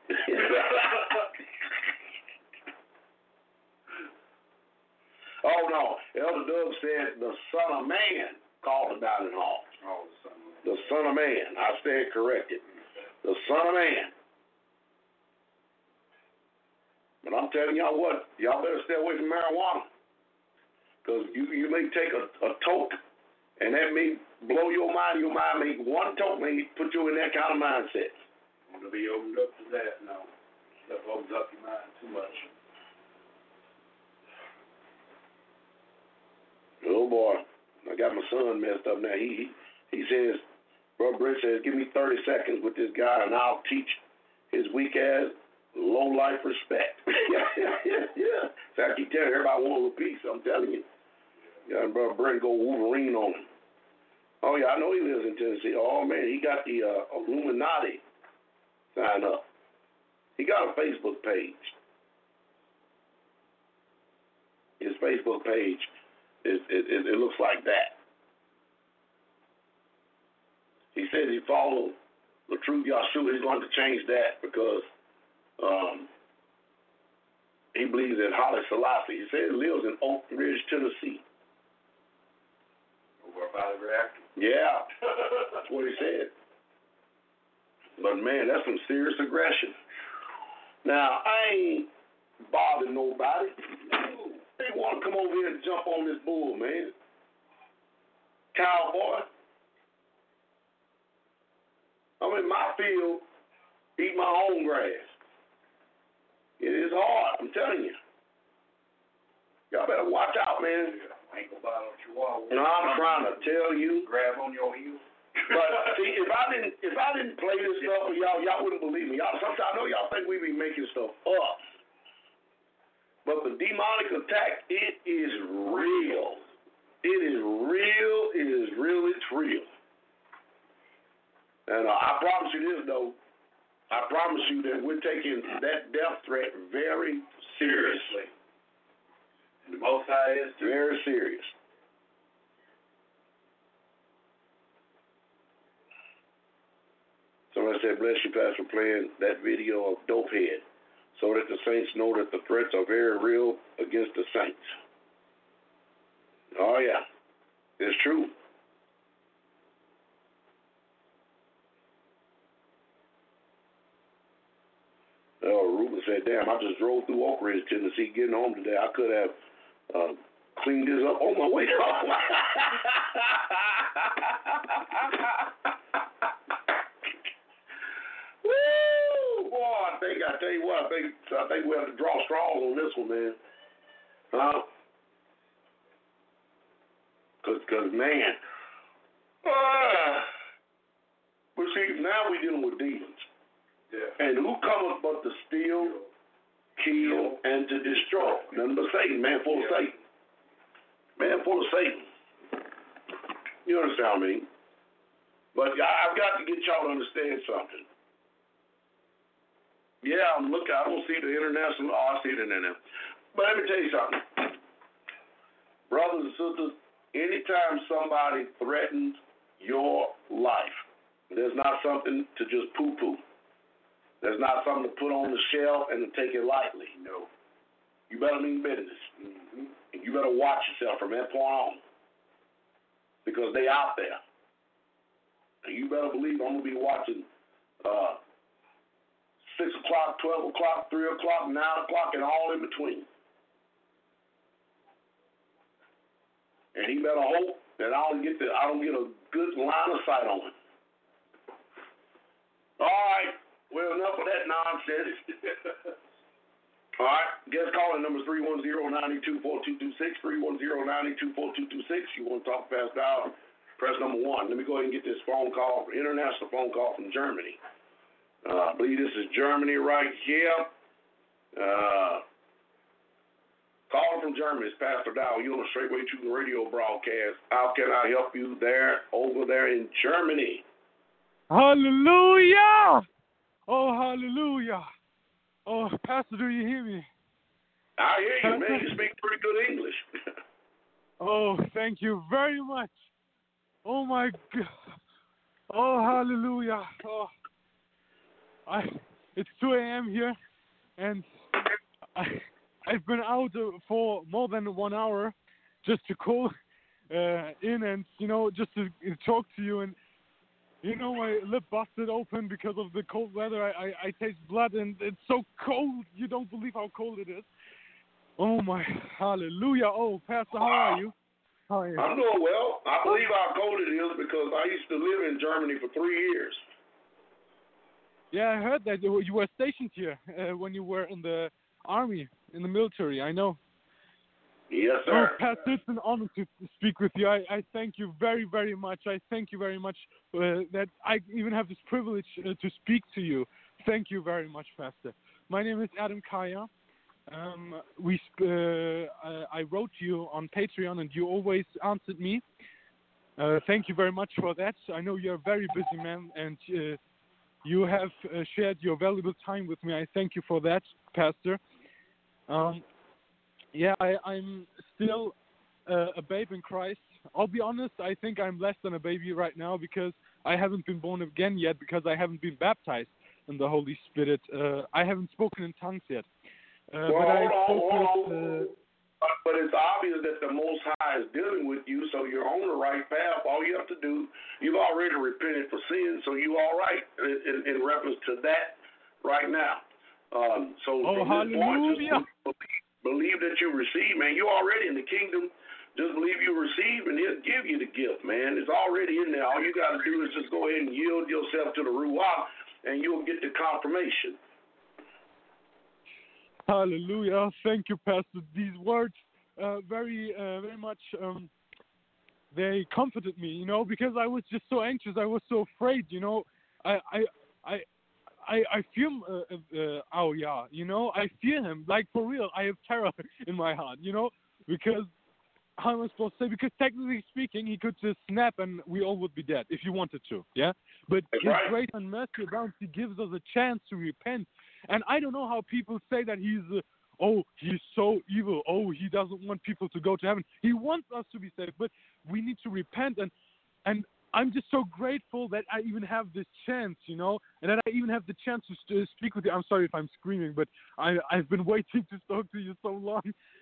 Oh no, Elder Doug said the Son of Man called the dining hall. Oh, the Son of Man. The Son of Man. I stand corrected. The Son of Man. But I'm telling y'all what, y'all better stay away from marijuana. Because you may take a toke, and that may blow your mind. Your mind may, one toke may put you in that kind of mindset. Want to be opened up to that? No. That opens up your mind too much. Oh boy, I got my son messed up now. He says, Brother Brent says, give me 30 seconds with this guy, and I'll teach his weak ass low life respect. Yeah. So I keep telling everybody one little piece. I'm telling you. Yeah, Brother Brent go Wolverine on him. Oh yeah, I know he lives in Tennessee. Oh man, he got the Illuminati sign up. He got a Facebook page. His Facebook page, it looks like that. He says he followed the truth Yahshua, he's going to change that because he believes in Haile Selassie. He said he lives in Oak Ridge, Tennessee. Over by the reactor. Yeah, that's what he said. But man, that's some serious aggression. Now, I ain't bothering nobody. They want to come over here and jump on this bull, man. Cowboy. I'm in my field, eat my own grass. It is hard, I'm telling you. Y'all better watch out, man. Ankle bottle chihuahua. No, I'm trying to tell you. Grab on your heels. But see, if I didn't play this stuff for y'all wouldn't believe me. Y'all sometimes I know y'all think we be making stuff up. But the demonic attack, it is real. It is real. It is real. It's real. And I promise you this, though. I promise you that we're taking that death threat very seriously. And the Most High is too. Very serious. Somebody said, bless you, Pastor, for playing that video of Dopehead so that the saints know that the threats are very real against the saints. Oh, yeah. It's true. Oh, Ruben said, damn, I just drove through Oak Ridge, Tennessee, getting home today. I could have cleaned this up on my way home. Woo! Boy, I think we have to draw straws on this one, man. Because man. But see, now we're dealing with demons. Yeah. And who cometh but to steal, kill, and to destroy? Nothing but Satan, man full of Satan. Man full of Satan. You understand me? But I've got to get y'all to understand something. Yeah, I don't see the international. I see it in there. But let me tell you something. Brothers and sisters, anytime somebody threatens your life, there's not something to just poo-poo. There's not something to put on the shelf and to take it lightly. No. You better mean business. Mm-hmm. And you better watch yourself from that point on. Because they out there. And you better believe I'm going to be watching 6 o'clock, 12 o'clock, 3 o'clock, 9 o'clock, and all in between. And he better hope that I don't get a good line of sight on him. All right. Well, enough of that nonsense. All right. Guest calling number 310-924-2226, 310-924-2226. You want to talk past dial, press number 1. Let me go ahead and get this phone call, international phone call from Germany. I believe this is Germany right here. Calling from Germany, it's Pastor Dow. You're on a Straightway Truth radio broadcast. How can I help you over there in Germany? Hallelujah! Oh, hallelujah. Oh, Pastor, do you hear me? I hear you, man. You speak pretty good English. Oh, thank you very much. Oh, my God. Oh, hallelujah. Oh, it's 2 a.m. here, and I've been out for more than 1 hour just to call in and, just to talk to you. And my lip busted open because of the cold weather. I taste blood, and it's so cold. You don't believe how cold it is. Oh, my hallelujah. Oh, Pastor, how are you? How are you? I'm doing well. I believe how cold it is because I used to live in Germany for 3 years. Yeah, I heard that you were stationed here when you were in the army, in the military. I know. Yes, sir. Oh, Pastor, it's an honor to speak with you. I thank you very, very much. I thank you very much that I even have this privilege to speak to you. Thank you very much, Pastor. My name is Adam Kaya. I wrote you on Patreon, and you always answered me. Thank you very much for that. I know you're a very busy man, and you have shared your valuable time with me. I thank you for that, Pastor. I'm still a babe in Christ. I'll be honest, I think I'm less than a baby right now because I haven't been born again yet because I haven't been baptized in the Holy Spirit. I haven't spoken in tongues yet. Hold on. But it's obvious that the Most High is dealing with you, so you're on the right path. All you have to do, you've already repented for sin, so you're all right in reference to that right now. From this point, just believe that you receive, man. You're already in the kingdom. Just believe you receive, and He'll give you the gift, man. It's already in there. All you got to do is just go ahead and yield yourself to the Ruach, and you'll get the confirmation. Hallelujah. Thank you, Pastor. These words very much, they comforted me, because I was just so anxious. I was so afraid, I feel I fear him, like for real. I have terror in my heart, because how am I supposed to say? Because technically speaking, he could just snap and we all would be dead if he wanted to, yeah? But His grace and mercy abounds. He gives us a chance to repent. And I don't know how people say that he's so evil. Oh, he doesn't want people to go to heaven. He wants us to be saved, but we need to repent. And I'm just so grateful that I even have this chance, and that I even have the chance to speak with you. I'm sorry if I'm screaming, but I've been waiting to talk to you so long,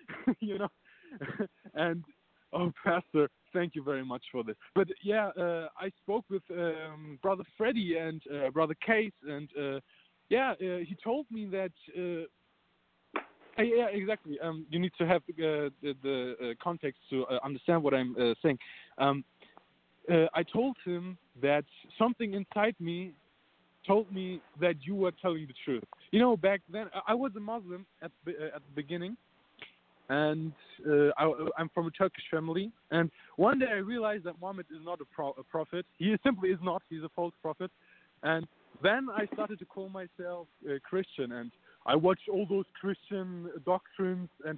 And, Pastor, thank you very much for this. But, yeah, I spoke with Brother Freddie and Brother Case, and he told me that. Yeah, exactly. You need to have the context to understand what I'm saying. I told him that something inside me told me that you were telling the truth. Back then I was a Muslim at the beginning, and I'm from a Turkish family. And one day I realized that Muhammad is not a prophet. He simply is not. He's a false prophet. And then I started to call myself a Christian, and I watched all those Christian doctrines and,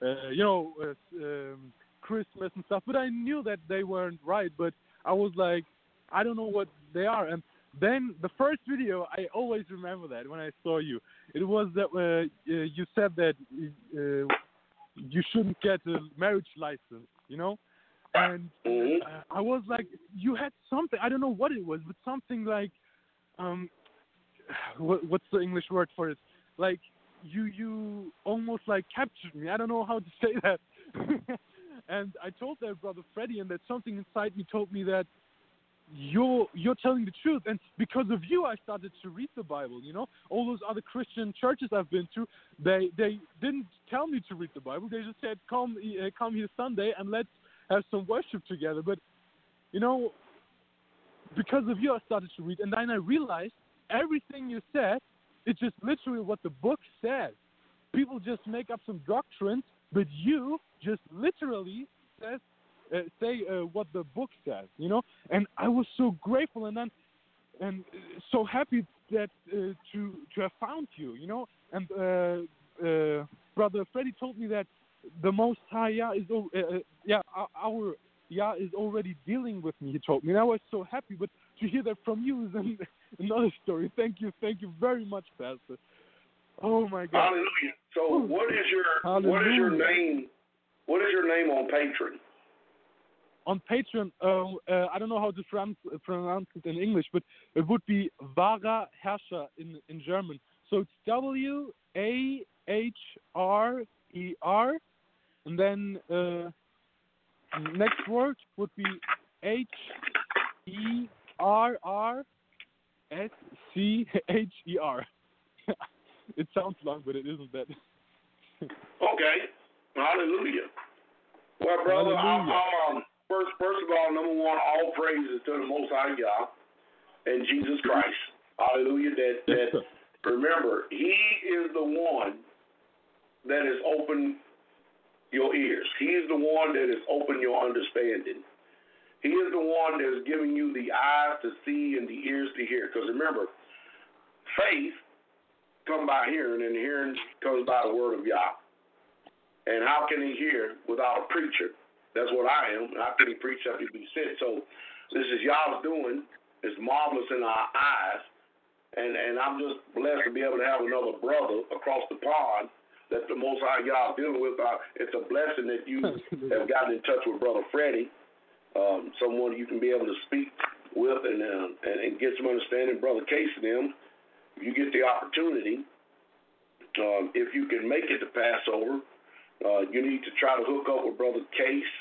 Christmas and stuff. But I knew that they weren't right. But I was like, I don't know what they are. And then the first video, I always remember that when I saw you. It was that you said that you shouldn't get a marriage license, And I was like, you had something. I don't know what it was, but something like, what's the English word for it? Like you almost like captured me. I don't know how to say that. And I told that Brother Freddie, and that something inside me told me that you're telling the truth. And because of you, I started to read the Bible. All those other Christian churches I've been to, they didn't tell me to read the Bible. They just said, come here Sunday and let's have some worship together. But because of you, I started to read, and then I realized everything you said is just literally what the book says. People just make up some doctrines, but you just literally say what the book says, And I was so grateful and so happy that to have found you, And Brother Freddie told me that the Most High Yah is our Yah is already dealing with me. He told me, and I was so happy. But to hear that from you is another story. Thank you very much, Pastor. Oh my God! Hallelujah. So, what is your name? What is your name on Patreon? On Patreon, I don't know how to pronounce it in English, but it would be Wahrer Herrscher in German. So it's WAHRER, and then next word would be HERRSCHER. It sounds long, but it isn't that. Okay. Hallelujah. Well, brother, first of all, number one, all praises to the Most High Yah and Jesus Christ. Hallelujah. That remember, He is the one that has opened your ears. He is the one that has opened your understanding. He is the one that is giving you the eyes to see and the ears to hear. Because remember, faith comes by hearing, and hearing comes by the word of Yah. And how can he hear without a preacher? That's what I am. How can he preach after he be sent? So this is Yah's doing. It's marvelous in our eyes. And I'm just blessed to be able to have another brother across the pond that the Most High Yah is dealing with. It's a blessing that you have gotten in touch with Brother Freddie, someone you can be able to speak with and get some understanding. Brother Case and them, if you get the opportunity, if you can make it to Passover, you need to try to hook up with Brother Case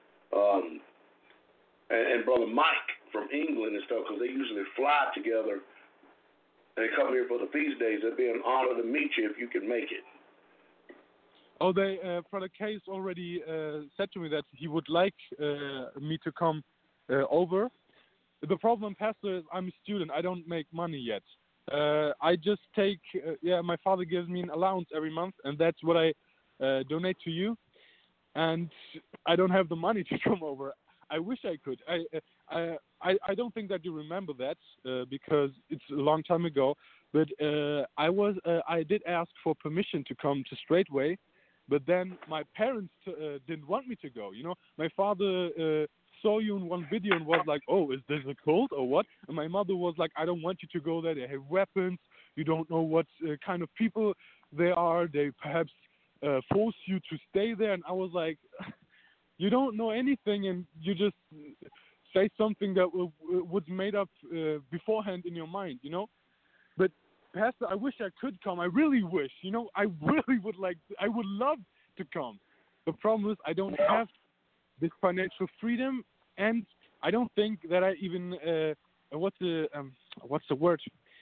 and Brother Mike from England and stuff, because they usually fly together. They come here for the feast days. It'd be an honor to meet you if you can make it. Oh, Brother Case already said to me that he would like me to come over. The problem, Pastor, is I'm a student. I don't make money yet. I just take, my father gives me an allowance every month, and that's what I donate to you. And I don't have the money to come over. I wish I could. I don't think that you remember that because it's a long time ago. But I did ask for permission to come to Straightway, but then my parents didn't want me to go. You know, my father saw you in one video and was like, "Oh, is this a cult or what?" And my mother was like, "I don't want you to go there. They have weapons. You don't know what kind of people they are. They perhaps force you to stay there." And I was like, "You don't know anything, and you just say something that was made up beforehand in your mind, you know." But Pastor, I wish I could come. I really wish, you know. I really would like. I would love to come. The problem is I don't have this financial freedom, and I don't think that I even what's the word?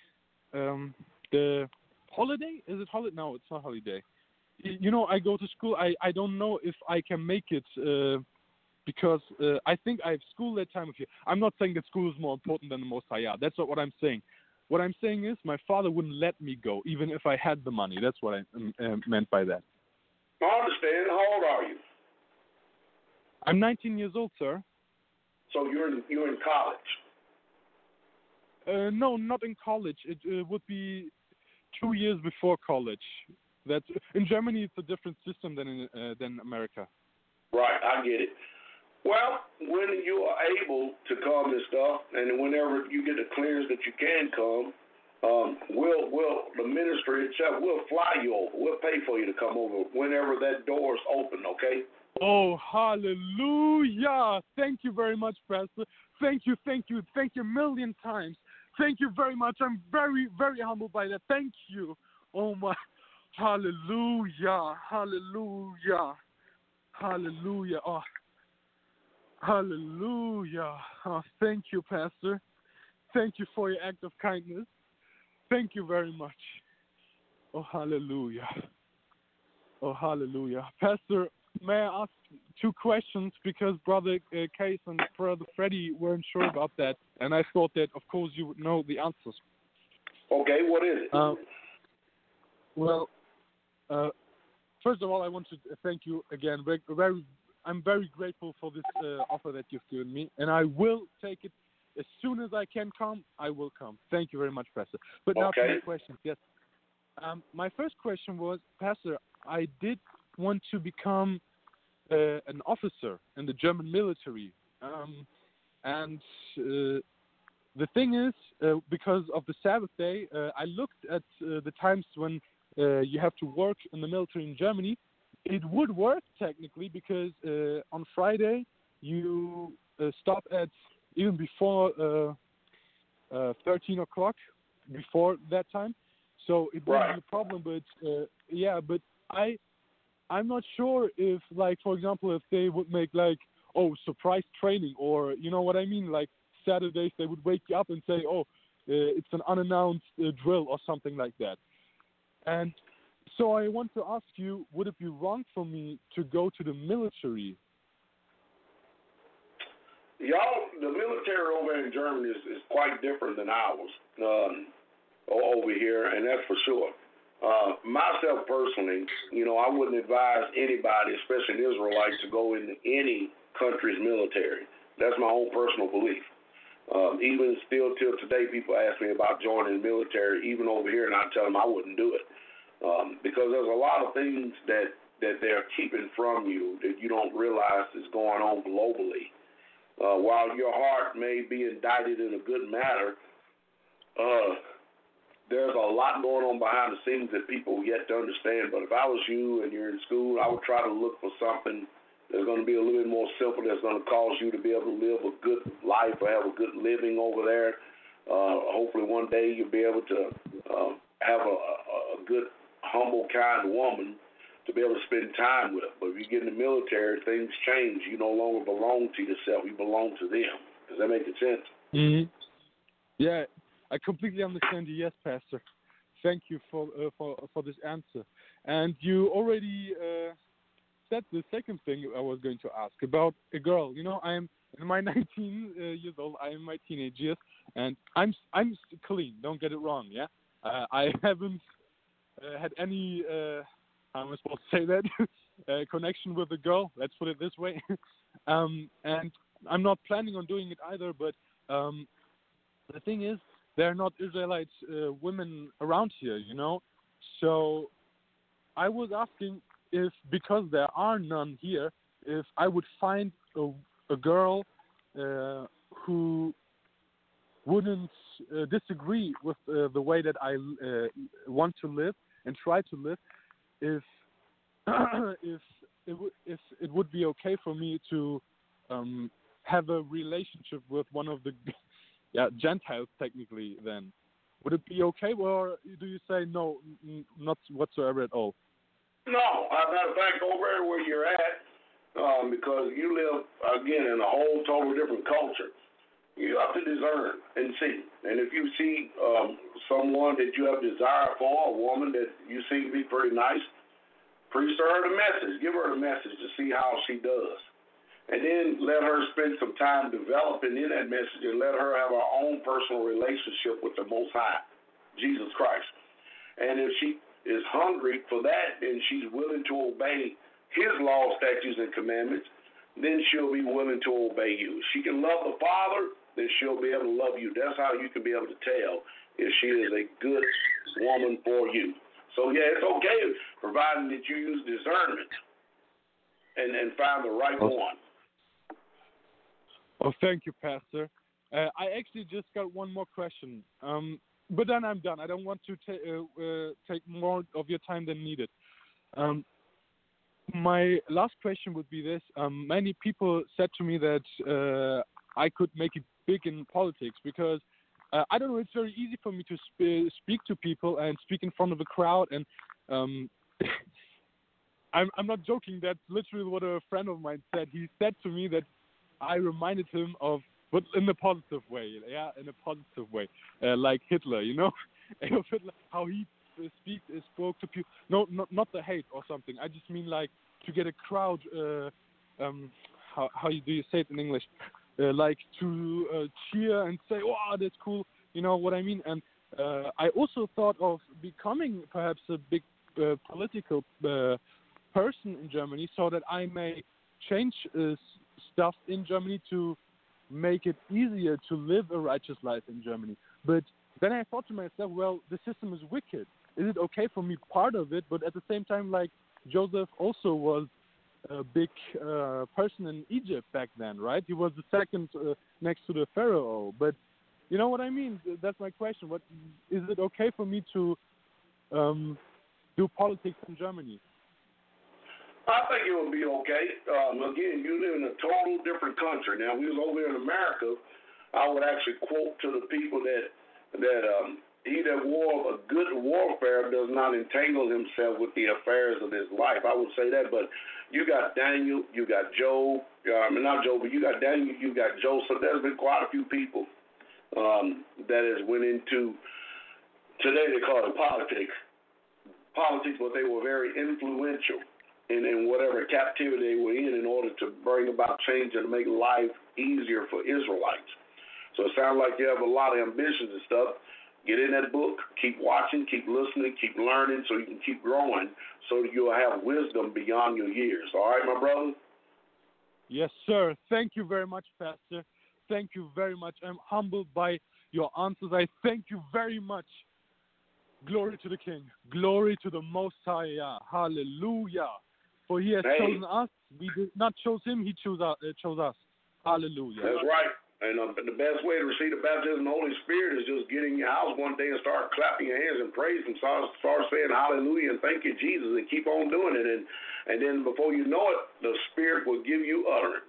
The holiday? Is it holiday? No, it's not holiday. You know, I go to school. I don't know if I can make it because I think I have school that time of year. I'm not saying that school is more important than the Most High. Yeah, that's not what I'm saying. What I'm saying is my father wouldn't let me go, even if I had the money. That's what I meant by that. I understand. How old are you? I'm 19 years old, sir. So you're in college? No, not in college. It would be 2 years before college. That in Germany it's a different system than America. Right, I get it. Well, when you are able to come and stuff, and whenever you get the clearance that you can come, we'll the ministry itself will fly you over. We'll pay for you to come over whenever that door is open. Okay? Oh, hallelujah! Thank you very much, Pastor. Thank you a million times. Thank you very much. I'm very, very humbled by that. Thank you. Oh my, hallelujah, hallelujah, hallelujah. Oh, hallelujah. Oh, thank you, Pastor. Thank you for your act of kindness. Thank you very much. Oh, hallelujah. Oh, hallelujah. Pastor, may I ask 2 questions, because Brother Case and Brother Freddie weren't sure about that, and I thought that, of course, you would know the answers. Okay, what is it? Well, first of all, I want to thank you again. I'm very grateful for this offer that you've given me, and I will take it as soon as I can come. I will come. Thank you very much, Pastor. But now to my questions. Yes. My first question was, Pastor, I did want to become an officer in the German military, and the thing is, because of the Sabbath day, I looked at the times when you have to work in the military in Germany. It would work technically, because on Friday you stop at even before 13 o'clock, before that time. So it wouldn't be a problem, but but I'm not sure if, like, for example, if they would make surprise training, or you know what I mean, like Saturdays they would wake you up and say, it's an unannounced drill or something like that. And so I want to ask you, would it be wrong for me to go to the military? The military over in Germany is quite different than ours over here, and that's for sure. Myself personally, I wouldn't advise anybody, especially an Israelite, to go into any country's military. That's my own personal belief. Even still till today, people ask me about joining the military, even over here, and I tell them I wouldn't do it. Because there's a lot of things that they're keeping from you that you don't realize is going on globally. While your heart may be indicted in a good matter, there's a lot going on behind the scenes that people yet to understand. But if I was you and you're in school, I would try to look for something that's going to be a little bit more simple, that's going to cause you to be able to live a good life or have a good living over there. Hopefully one day you'll be able to have a good, humble, kind woman to be able to spend time with. But if you get in the military, things change. You no longer belong to yourself. You belong to them. Does that make sense? Mm-hmm. Yeah, I completely understand you. Yes, Pastor. Thank you for this answer. And you already said the second thing I was going to ask about a girl. You know, I'm in my 19 years old. I'm in my teenage years, and I'm clean. Don't get it wrong. Yeah, I haven't had any. How am I supposed to say that? Connection with a girl. Let's put it this way. And I'm not planning on doing it either. But the thing is, there are not Israelite women around here, you know. So I was asking if, because there are none here, if I would find a girl who wouldn't disagree with the way that I want to live and try to live, if it would be okay for me to have a relationship with one of the Gentiles, technically, then. Would it be okay, or do you say no, not whatsoever at all? No, as a matter of fact, go over where you're at, because you live, again, in a whole total different culture. You have to discern and see. And if you see someone that you have desire for, a woman that you see to be pretty nice, preach to her the message. Give her the message to see how she does. And then let her spend some time developing in that message and let her have her own personal relationship with the Most High, Jesus Christ. And if she is hungry for that and she's willing to obey His law, statutes, and commandments, then she'll be willing to obey you. If she can love the Father, then she'll be able to love you. That's how you can be able to tell if she is a good woman for you. So, yeah, it's okay, providing that you use discernment and find the right one. Oh, thank you, Pastor. I actually just got one more question, but then I'm done. I don't want to take more of your time than needed. My last question would be this. Many people said to me that I could make it big in politics because, I don't know, it's very easy for me to speak to people and speak in front of a crowd. And I'm not joking. That's literally what a friend of mine said. He said to me that I reminded him of, but in a positive way, in a positive way, like Hitler, you know, how he spoke to people. No, not the hate or something. I just mean like to get a crowd. How do you say it in English? Like to cheer and say, "Wow, that's cool." You know what I mean? And I also thought of becoming perhaps a big political person in Germany, so that I may change stuff in Germany to make it easier to live a righteous life in Germany. But then I thought to myself, well, the system is wicked. Is it okay for me part of it? But at the same time, like Joseph also was a big person in Egypt back then, right? He was the second next to the Pharaoh. But you know what I mean? That's my question. What is it okay for me to do politics in Germany? I think it would be okay. Again, you live in a total different country. Now, if we was over here in America, I would actually quote to the people that he that war a good warfare does not entangle himself with the affairs of this life. I would say that, but you got Daniel, you got Job, not Job, but you got Daniel, you got Joseph. There's been quite a few people that has went into, today they call it politics, but they were very influential in whatever captivity they were in order to bring about change and make life easier for Israelites. So it sounds like you have a lot of ambitions and stuff. Get in that book, keep watching, keep listening, keep learning so you can keep growing so you'll have wisdom beyond your years. All right, my brother? Yes, sir. Thank you very much, Pastor. Thank you very much. I'm humbled by your answers. I thank you very much. Glory to the King. Glory to the Most High. Hallelujah. For He has chosen us. We did not choose Him. He chose us. Hallelujah. That's right. And the best way to receive the baptism of the Holy Spirit is just get in your house one day and start clapping your hands and praise Him. Start saying hallelujah and thank you, Jesus, and keep on doing it. And then before you know it, the Spirit will give you utterance.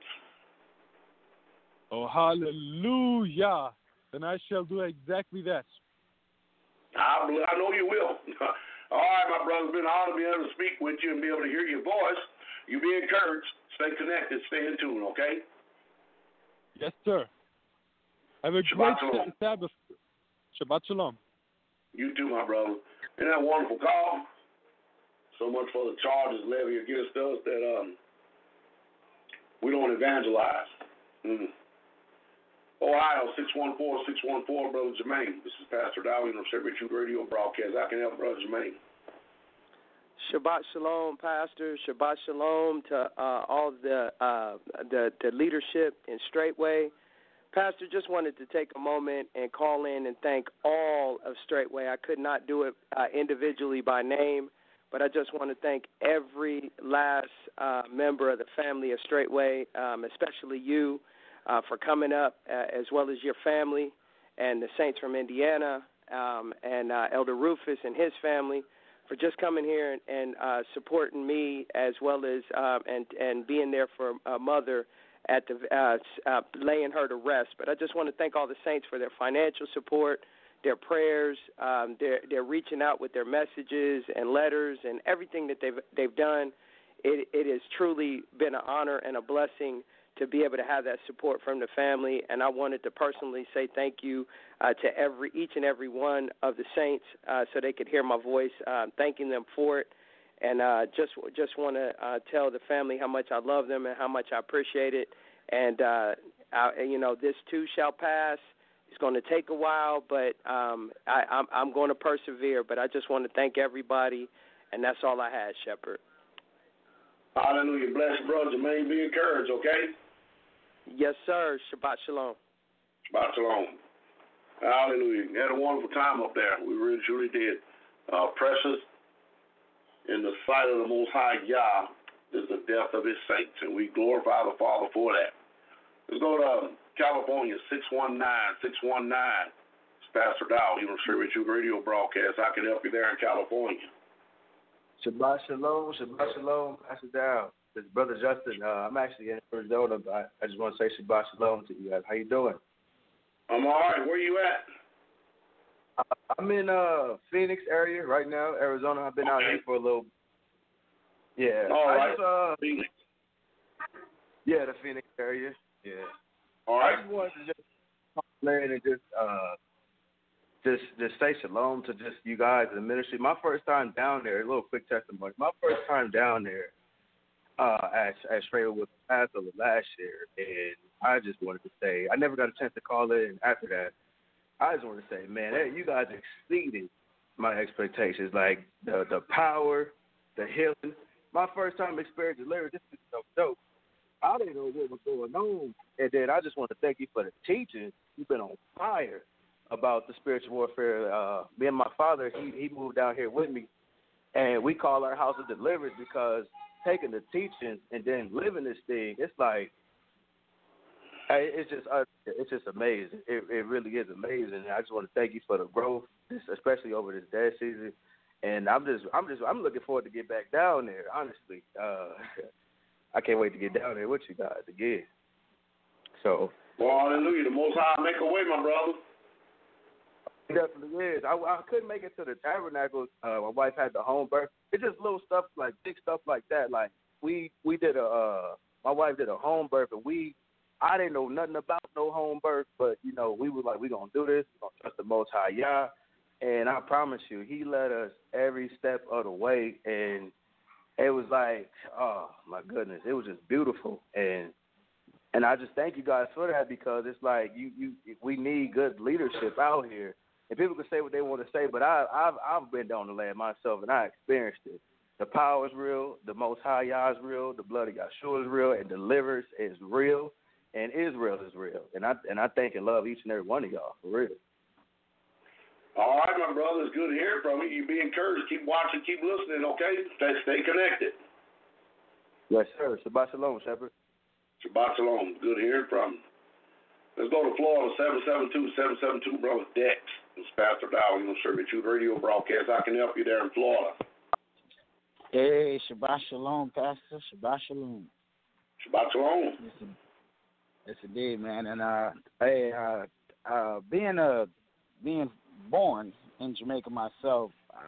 Oh, hallelujah. Then I shall do exactly that. I know you will. All right, my brother. It's been an honor to be able to speak with you and be able to hear your voice. You be encouraged. Stay connected. Stay in tune, okay? Yes, sir. Have a Shabbat great Sabbath. Shabbat Shalom. You too, my brother. Isn't that a wonderful call? So much for the charges levied against us that we don't evangelize. Ohio, 614-614, Brother Jermaine. This is Pastor Dowling of Sacred Truth Radio broadcast. I can help Brother Jermaine. Shabbat Shalom, Pastor. Shabbat Shalom to all the leadership in Straightway. Pastor, just wanted to take a moment and call in and thank all of Straightway. I could not do it individually by name, but I just want to thank every last member of the family of Straightway, especially you, for coming up, as well as your family and the saints from Indiana, and Elder Rufus and his family, for just coming here and supporting me, as well as and being there for Mother at the laying her to rest. But I just want to thank all the saints for their financial support, their prayers, they're reaching out with their messages and letters and everything that they've done. It has truly been an honor and a blessing to be able to have that support from the family, and I wanted to personally say thank you to each and every one of the saints, so they could hear my voice, thanking them for it, and just want to tell the family how much I love them and how much I appreciate it, and this too shall pass. It's going to take a while, but I'm going to persevere. But I just want to thank everybody, and that's all I had, Shepherd. Hallelujah. Bless you, Brother Jermaine. Be encouraged, okay? Yes, sir. Shabbat Shalom. Shabbat Shalom. Hallelujah. We had a wonderful time up there. We really, truly did. Precious in the sight of the Most High Yah is the death of His saints, and we glorify the Father for that. Let's go to California, 619. It's Pastor Dow, Sacred Truth Radio broadcast. I can help you there in California. Shabbat Shalom, Pastor Dow. This is Brother Justin. I'm actually in Arizona, but I just want to say Shabbat Shalom to you guys. How you doing? I'm all right. Where you at? I'm in Phoenix area right now, Arizona. I've been out here for a little. Yeah. All right. Phoenix. Yeah, the Phoenix area. Yeah. All right. I just wanted to just complain and just say shalom to just you guys in the ministry. My first time down there, a little quick testimony. My first time down there at Strayer with Pastor last year, and I just wanted to say, I never got a chance to call in after that. I just wanted to say, man, you guys exceeded my expectations. Like the power, the healing. My first time experiencing deliverance, this is so dope. I didn't know what was going on. And then I just want to thank you for the teaching. You've been on fire about the spiritual warfare. Me and my father, he moved down here with me, and we call our house of deliverance because taking the teachings and then living this thing, it's like, it's just amazing. It really is amazing. And I just want to thank you for the growth, especially over this dead season. And I'm looking forward to get back down there. Honestly, I can't wait to get down there with you guys again. So, well, hallelujah. The Most High make a way, my brother. It definitely is. I couldn't make it to the tabernacle. My wife had the home birth. It's just little stuff like big stuff like that. Like we did my wife did a home birth, and I didn't know nothing about no home birth, but we were like, we're gonna do this. We're gonna trust the Most High Yah, and I promise you, He led us every step of the way, and it was like, oh my goodness, it was just beautiful, and I just thank you guys for that, because it's like we need good leadership out here. And people can say what they want to say, but I've been down the land myself, and I experienced it. The power is real, the Most High Yah is real, the blood of Yahshua is real, and deliverance is real, and Israel is real. And I thank and love each and every one of y'all, for real. All right, my brother, it's good to hear from you. You be encouraged. Keep watching, keep listening, okay? Stay connected. Yes, sir. Shabbat Shalom, Shepherd. Shabbat Shalom. Good hearing from you. Let's go to Florida, 772-772, Brother Dex. It's Pastor Dow, Servant Truth Radio broadcast. I can help you there in Florida. Hey, Shabbat Shalom, Pastor. Shabbat Shalom. Shabbat Shalom. Yes, indeed, man. And being born in Jamaica myself,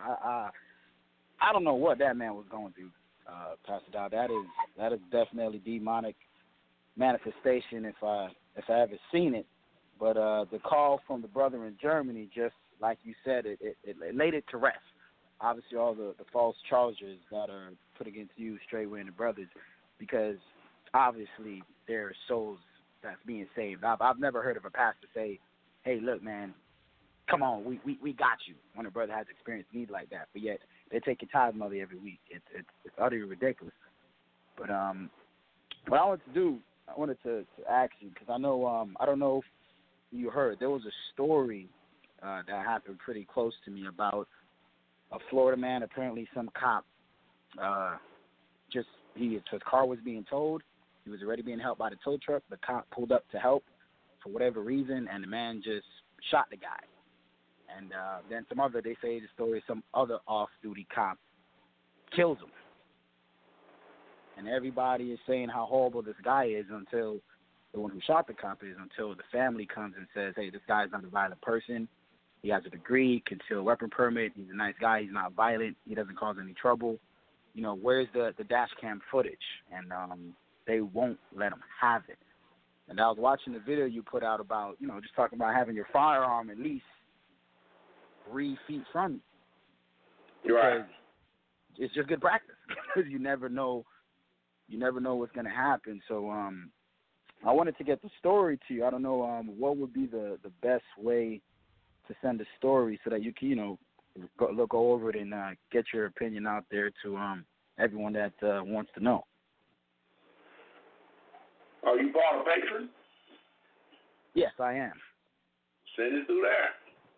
I don't know what that man was going through, Pastor Dow. That is definitely demonic manifestation if I ever seen it. But the call from the brother in Germany, just like you said, it laid it to rest. Obviously, all the false charges that are put against you, Straightway and the brothers, because obviously there are souls that's being saved. I've never heard of a pastor say, "Hey, look, man, come on, we got you," when a brother has experienced need like that. But yet they take your tithe money every week. It's utterly ridiculous. But what I wanted to do, I wanted to ask you, because I know I don't know if you heard, there was a story that happened pretty close to me about a Florida man. Apparently some cop his car was being towed. He was already being helped by the tow truck. The cop pulled up to help for whatever reason, and the man just shot the guy. And then they say the story, some other off-duty cop kills him. And everybody is saying how horrible this guy is until the one who shot the cop is, until the family comes and says, hey, this guy's not a violent person. He has a degree, concealed weapon permit. He's a nice guy. He's not violent. He doesn't cause any trouble. Where's the dash cam footage? And they won't let him have it. And I was watching the video you put out about, just talking about having your firearm at least 3 feet from you. Right. It's just good practice because you never know what's going to happen. So I wanted to get the story to you. I don't know what would be the best way to send a story so that you can, go over it and get your opinion out there to everyone that wants to know. Are you part of Patreon? Yes, I am. Send it through there.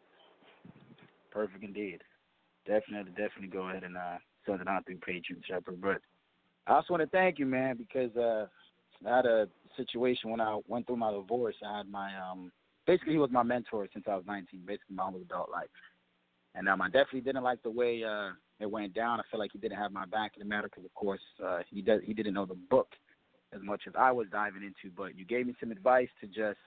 Perfect indeed. Definitely go ahead and send it out through Patreon, Shepherd. But I also want to thank you, man, because I had a situation when I went through my divorce. I had my basically he was my mentor since I was 19, basically my whole adult life. And I definitely didn't like the way it went down. I felt like he didn't have my back in the matter because, of course, he didn't know the book as much as I was diving into. But you gave me some advice to just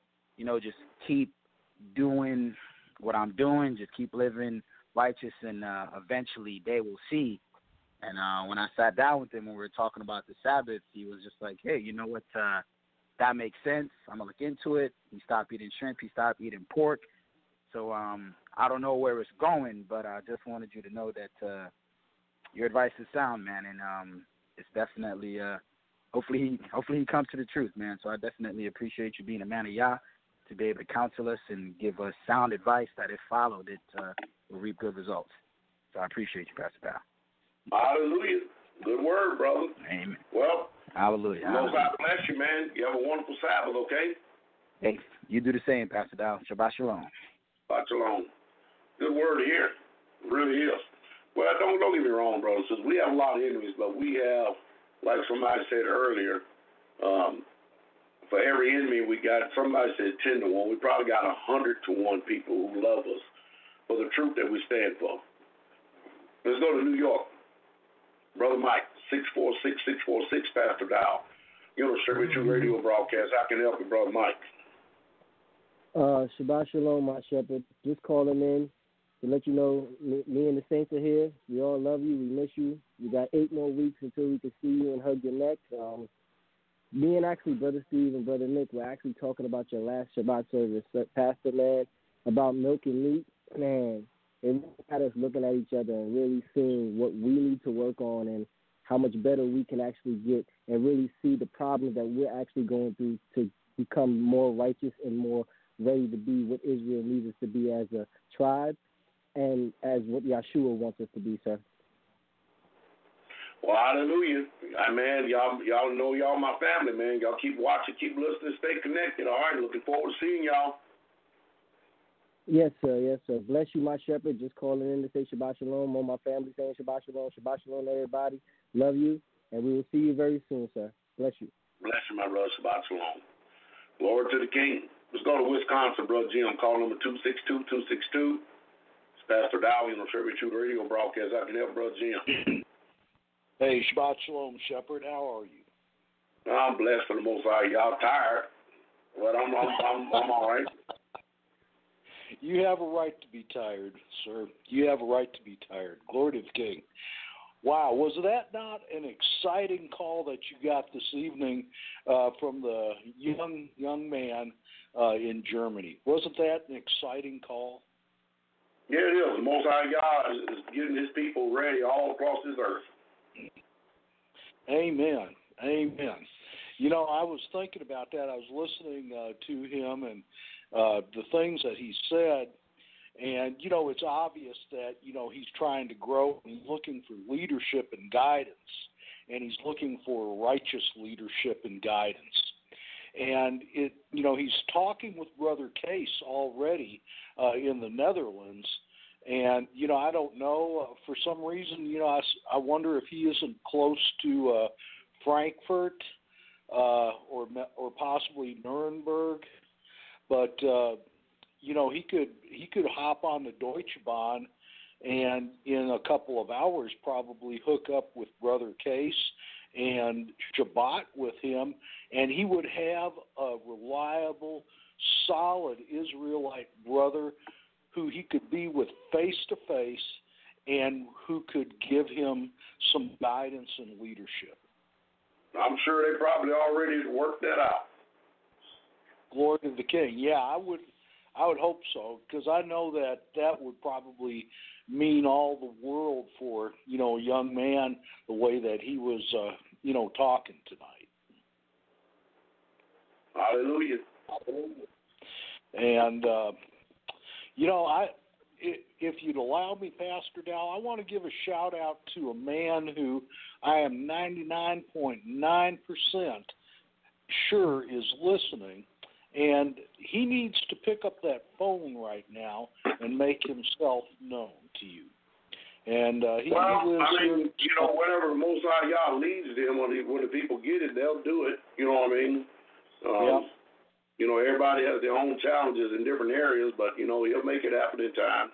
keep doing what I'm doing, just keep living righteous, and eventually they will see. And when I sat down with him when we were talking about the Sabbath, he was just like, hey, you know what, that makes sense. I'm going to look into it. He stopped eating shrimp. He stopped eating pork. So I don't know where it's going, but I just wanted you to know that your advice is sound, man, and it's definitely hopefully he comes to the truth, man. So I definitely appreciate you being a man of Yah to be able to counsel us and give us sound advice that, if followed, it will reap good results. So I appreciate you, Pastor Powell. Hallelujah. Good word, brother. Amen. Well, hallelujah. Most God bless you, man. You have a wonderful Sabbath, okay? Hey, you do the same, Pastor Dow. Shabbat Shalom. Shabbat Shalom. Good word to hear. It really is. Well, don't get me wrong, brothers. We have a lot of enemies, but we have, like somebody said earlier, for every enemy we got, somebody said 10 to 1. We probably got 100 to 1 people who love us for the truth that we stand for. Let's go to New York. Brother Mike, 646-646, Pastor Dow. Servant Truth Radio broadcast. How can I help you, Brother Mike? Shabbat Shalom, my shepherd. Just calling in to let you know me and the saints are here. We all love you. We miss you. We got 8 more weeks until we can see you and hug your neck. Me and actually Brother Steve and Brother Nick were actually talking about your last Shabbat service, Pastor, man, about milk and meat. Man, it got us looking at each other and really seeing what we need to work on and how much better we can actually get and really see the problems that we're actually going through to become more righteous and more ready to be what Israel needs us to be as a tribe and as what Yahshua wants us to be, sir. Well, hallelujah. Man, y'all know y'all my family, man. Y'all keep watching, keep listening, stay connected, all right? Looking forward to seeing y'all. Yes, sir. Yes, sir. Bless you, my shepherd. Just calling in to say Shabbat Shalom. All my family saying Shabbat Shalom. Shabbat Shalom, everybody. Love you, and we will see you very soon, sir. Bless you. Bless you, my brother. Shabbat Shalom. Glory to the King. Let's go to Wisconsin, Brother Jim. Call number 262-262. It's Pastor Dowling on Sherry Truth Radio broadcast. I can help Brother Jim. Hey, Shabbat Shalom, Shepherd. How are you? I'm blessed for the Most High. Y'all tired, but I'm all right. You have a right to be tired, sir. You have a right to be tired. Glory to the King. Wow, was that not an exciting call that you got this evening from the young man in Germany? Wasn't that an exciting call? Yeah, it is. The Most High God is getting his people ready all across this earth. Amen. Amen. You know, I was thinking about that. I was listening to him and the things that he said. And, you know, it's obvious that, you know, he's trying to grow and he's looking for leadership and guidance. And he's looking for righteous leadership and guidance. And, you know, he's talking with Brother Case already in the Netherlands. And, you know, I don't know. For some reason, you know, I wonder if he isn't close to Frankfurt or possibly Nuremberg. But, you know, he could hop on the Deutsche Bahn and in a couple of hours probably hook up with Brother Case and Shabbat with him, and he would have a reliable, solid Israelite brother who he could be with face to face and who could give him some guidance and leadership. I'm sure they probably already worked that out. Glory to the King. Yeah, I would hope so, because I know that would probably mean all the world for, you know, a young man the way that he was, you know, talking tonight. Hallelujah. And, you know, if you'd allow me, Pastor Dow, I want to give a shout-out to a man who I am 99.9% sure is listening. And he needs to pick up that phone right now and make himself known to you. And he lives here. You know, whenever Most High Yah leads them, when the people get it, they'll do it. You know what I mean? You know, everybody has their own challenges in different areas, but, you know, he'll make it happen in time.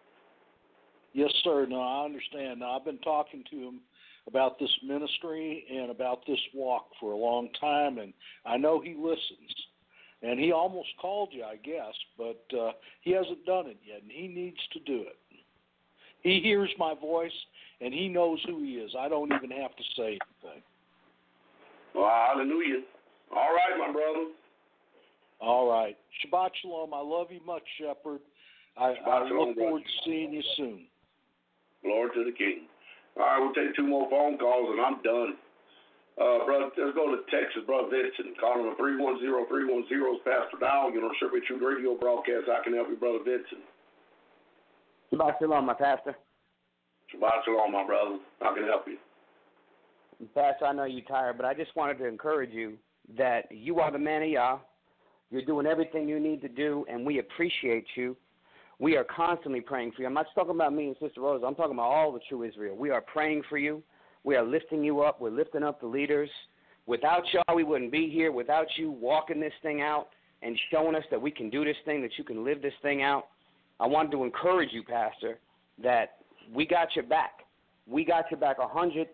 Yes, sir. No, I understand. Now, I've been talking to him about this ministry and about this walk for a long time, and I know he listens. And he almost called you, I guess, but he hasn't done it yet, and he needs to do it. He hears my voice, and he knows who he is. I don't even have to say anything. Well, hallelujah. All right, my brother. All right. Shabbat Shalom. I love you much, Shepherd. I look forward to seeing you soon. Glory to the King. All right, we'll take 2 more phone calls, and I'm done. Brother, let's go to Texas, Brother Vincent. Call him 310-310. Pastor Dow, you know, Sherry Truth Radio broadcast. I can help you, Brother Vincent. Shabbat Shalom, my pastor. Shabbat Shalom, my brother. I can help you. Pastor, I know you're tired, but I just wanted to encourage you that you are the man of Yah. You're doing everything you need to do, and we appreciate you. We are constantly praying for you. I'm not just talking about me and Sister Rose. I'm talking about all the true Israel. We are praying for you. We are lifting you up. We're lifting up the leaders. Without y'all, we wouldn't be here. Without you walking this thing out and showing us that we can do this thing, that you can live this thing out, I wanted to encourage you, Pastor, that we got your back. We got your back 1,000%.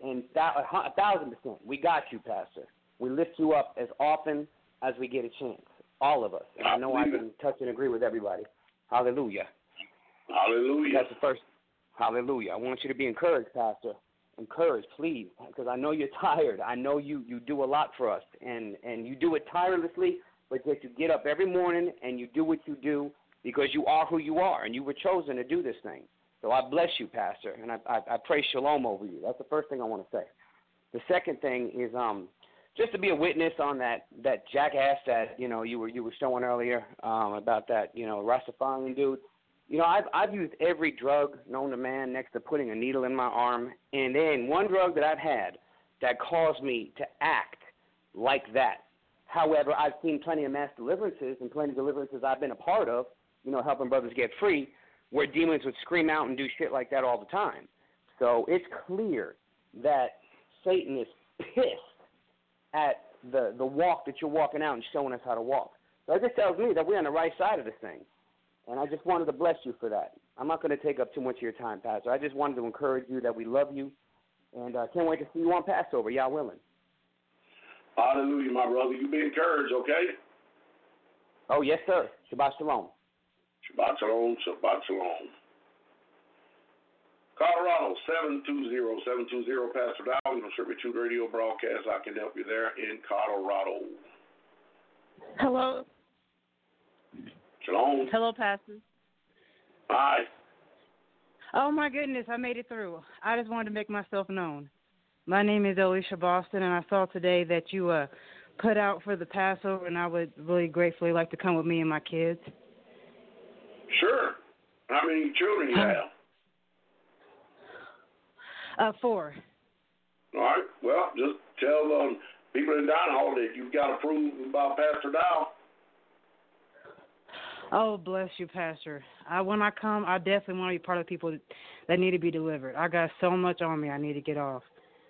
We got you, Pastor. We lift you up as often as we get a chance, all of us. And I know I can touch and agree with everybody. Hallelujah. Hallelujah. That's the first. Hallelujah. I want you to be encouraged, Pastor. Encouraged, please, because I know you're tired. I know you do a lot for us, and you do it tirelessly, but yet you get up every morning and you do what you do because you are who you are, and you were chosen to do this thing. So I bless you, Pastor, and I pray shalom over you. That's the first thing I want to say. The second thing is just to be a witness on that jackass that, you know, you were showing earlier about that, you know, Rastafarian dude. You know, I've used every drug known to man next to putting a needle in my arm, and then one drug that I've had that caused me to act like that. However, I've seen plenty of mass deliverances and plenty of deliverances I've been a part of, you know, helping brothers get free, where demons would scream out and do shit like that all the time. So it's clear that Satan is pissed at the walk that you're walking out and showing us how to walk. So it just tells me that we're on the right side of this thing. And I just wanted to bless you for that. I'm not going to take up too much of your time, Pastor. I just wanted to encourage you that we love you, and can't wait to see you on Passover, y'all willing. Hallelujah, my brother. You be encouraged, okay? Oh, yes, sir. Shabbat shalom. Shabbat shalom, Shabbat shalom. Colorado, 720-720, Pastor Dow, you know, Scripture Truth Radio broadcast. I can help you there in Colorado. Hello. Shalom. Hello, Pastor. Hi. Oh, my goodness, I made it through. I just wanted to make myself known. My name is Alicia Boston, and I saw today that you put out for the Passover, and I would really gratefully like to come with me and my kids. Sure. How many children you have? 4. All right. Well, just tell people in Dining Hall that you've got approved by Pastor Dow. Oh, bless you, Pastor. When I come, I definitely want to be part of the people that need to be delivered. I got so much on me I need to get off.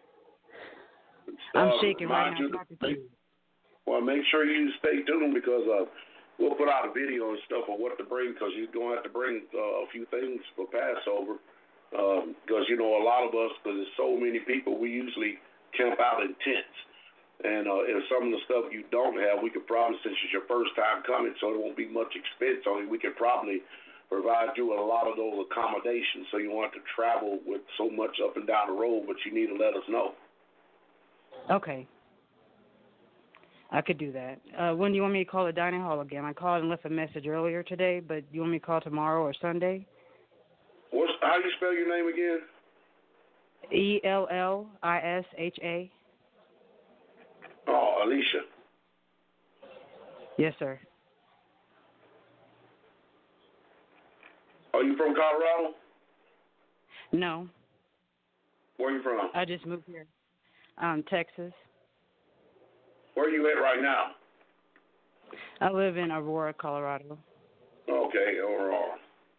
I'm shaking right now talking to you. Well, make sure you stay tuned because we'll put out a video and stuff on what to bring because you're going to have to bring a few things for Passover. Because, you know, a lot of us, because there's so many people, we usually camp out in tents. And if some of the stuff you don't have, we could probably, since it's your first time coming, so there won't be much expense on it, we could probably provide you with a lot of those accommodations so you won't have to travel with so much up and down the road, but you need to let us know. Okay. I could do that. When do you want me to call the dining hall again? I called and left a message earlier today, but you want me to call tomorrow or Sunday? How do you spell your name again? Ellisha. Oh, Alicia. Yes, sir. Are you from Colorado? No. Where are you from? I just moved here. Texas. Where are you at right now? I live in Aurora, Colorado. Okay, Aurora.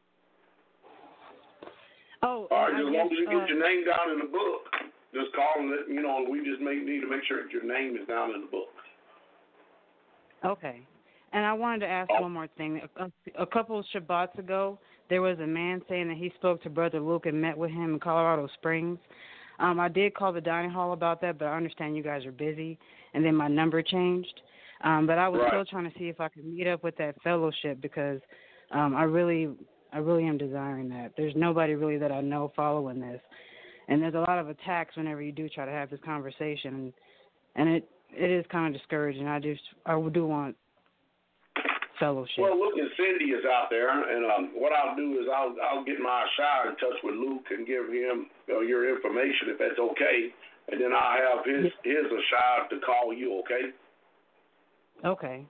Oh, all right, as long as you get your name down in the book, just call and let, you know, we just need to make sure that your name is down in the book. Okay. And I wanted to ask one more thing. A couple of Shabbats ago, there was a man saying that he spoke to Brother Luke and met with him in Colorado Springs. I did call the dining hall about that, but I understand you guys are busy, and then my number changed. But I was still trying to see if I could meet up with that fellowship because I really am desiring that. There's nobody really that I know following this. And there's a lot of attacks whenever you do try to have this conversation. And it is kind of discouraging. I do want fellowship. Well, look, and Cindy is out there, and what I'll do is I'll get my Shire in touch with Luke and give him your information if that's okay, and then I'll have his Shire to call you, okay? Okay.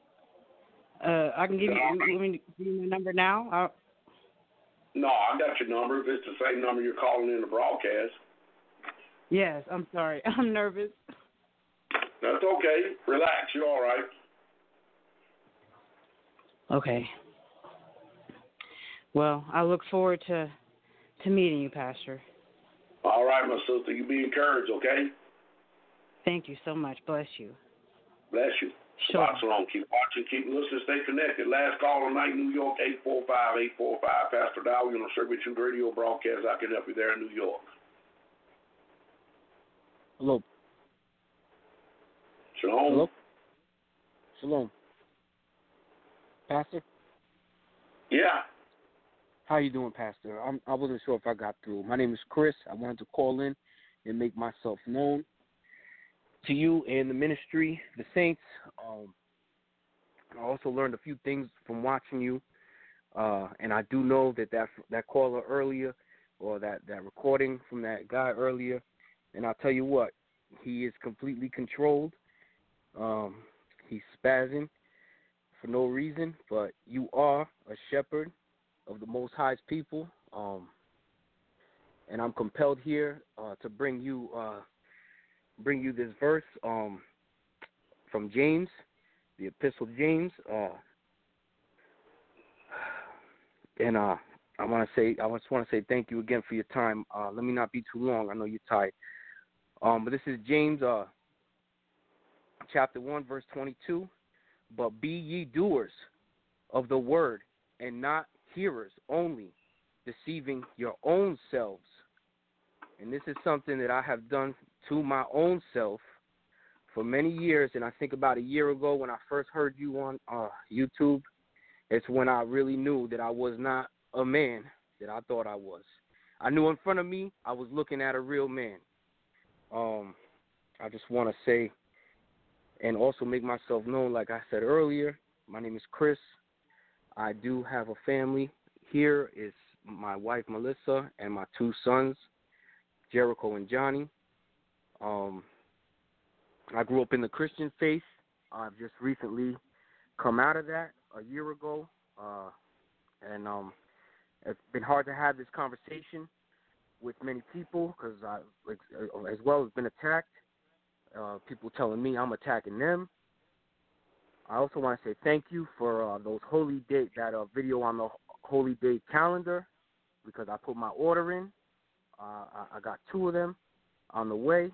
I can give you my number now? No, I got your number. If it's the same number you're calling in the broadcast. Yes, I'm sorry. I'm nervous. That's okay. Relax. You're all right. Okay. Well, I look forward to meeting you, Pastor. All right, my sister. You be encouraged, okay? Thank you so much. Bless you. Bless you. Sure. Shabbat shalom. Keep watching, keep listening, stay connected. Last call tonight, New York, 845-845. Pastor Dow, you're on the Scripture Truth Radio broadcast. I can help you there in New York. Hello. Shalom. Hello. Shalom. Pastor? Yeah. How you doing, Pastor? I wasn't sure if I got through. My name is Chris. I wanted to call in and make myself known to you and the ministry, the saints. I also learned a few things from watching you, and I do know that caller earlier, or that recording from that guy earlier, and I'll tell you what, he is completely controlled. He's spazzing for no reason, but you are a shepherd of the Most High's people, and I'm compelled here to bring you this verse from James, the Epistle of James, and I just want to say thank you again for your time. Let me not be too long. I know you're tired, but this is James, chapter 1, verse 22. but be ye doers of the word, and not hearers only, deceiving your own selves. And this is something that I have done to my own self for many years. And I think about a year ago when I first heard you on YouTube, it's when I really knew that I was not a man that I thought I was. I knew in front of me I was looking at a real man. I just want to say and also make myself known, like I said earlier, my name is Chris. I do have a family. Here is my wife, Melissa, and my two sons, Jericho and Johnny. I grew up in the Christian faith. I've just recently come out of that a year ago, and it's been hard to have this conversation with many people because I, as well as been attacked. People telling me I'm attacking them. I also want to say thank you for those holy day, that video on the holy day calendar, because I put my order in. I got 2 of them on the way.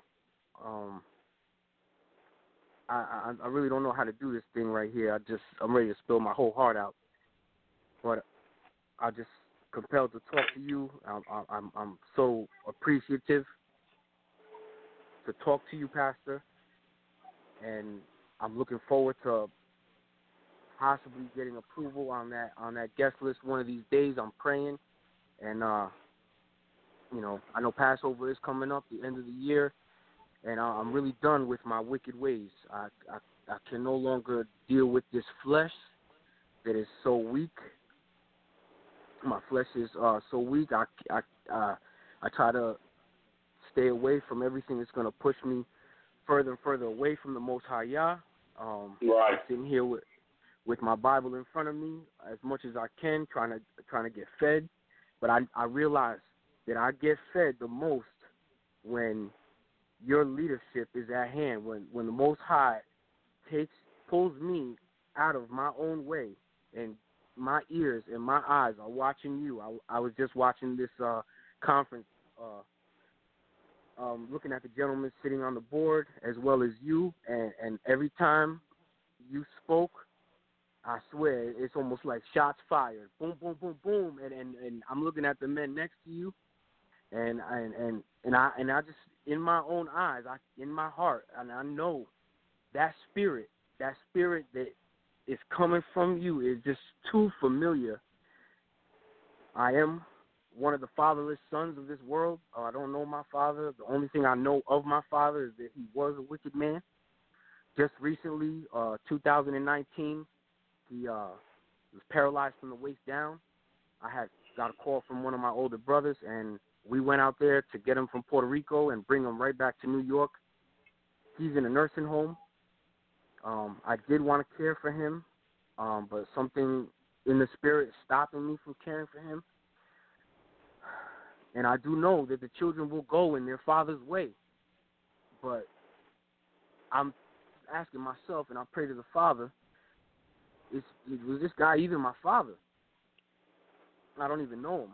I really don't know how to do this thing right here. I'm ready to spill my whole heart out, but I just compelled to talk to you. I'm so appreciative to talk to you, Pastor, and I'm looking forward to possibly getting approval on that guest list one of these days. I'm praying, and I know Passover is coming up, the end of the year, and I'm really done with my wicked ways. I can no longer deal with this flesh that is so weak. My flesh is so weak. I try to stay away from everything that's going to push me further and further away from the Most High Yah. Right. I'm sitting here with my Bible in front of me as much as I can, trying to get fed. But I realize that I get fed the most when your leadership is at hand, when the Most High pulls me out of my own way, and my ears and my eyes are watching you. I was just watching this conference, looking at the gentleman sitting on the board as well as you, and every time you spoke, I swear it's almost like shots fired. Boom, boom, boom, boom, and I'm looking at the men next to you, and I just, in my own eyes, in my heart, and I know that spirit that is coming from you is just too familiar. I am one of the fatherless sons of this world. I don't know my father. The only thing I know of my father is that he was a wicked man. Just recently, 2019, he was paralyzed from the waist down. I had got a call from one of my older brothers, and we went out there to get him from Puerto Rico and bring him right back to New York. He's in a nursing home. I did want to care for him, but something in the spirit is stopping me from caring for him. And I do know that the children will go in their father's way. But I'm asking myself, and I pray to the Father, was this guy even my father? I don't even know him.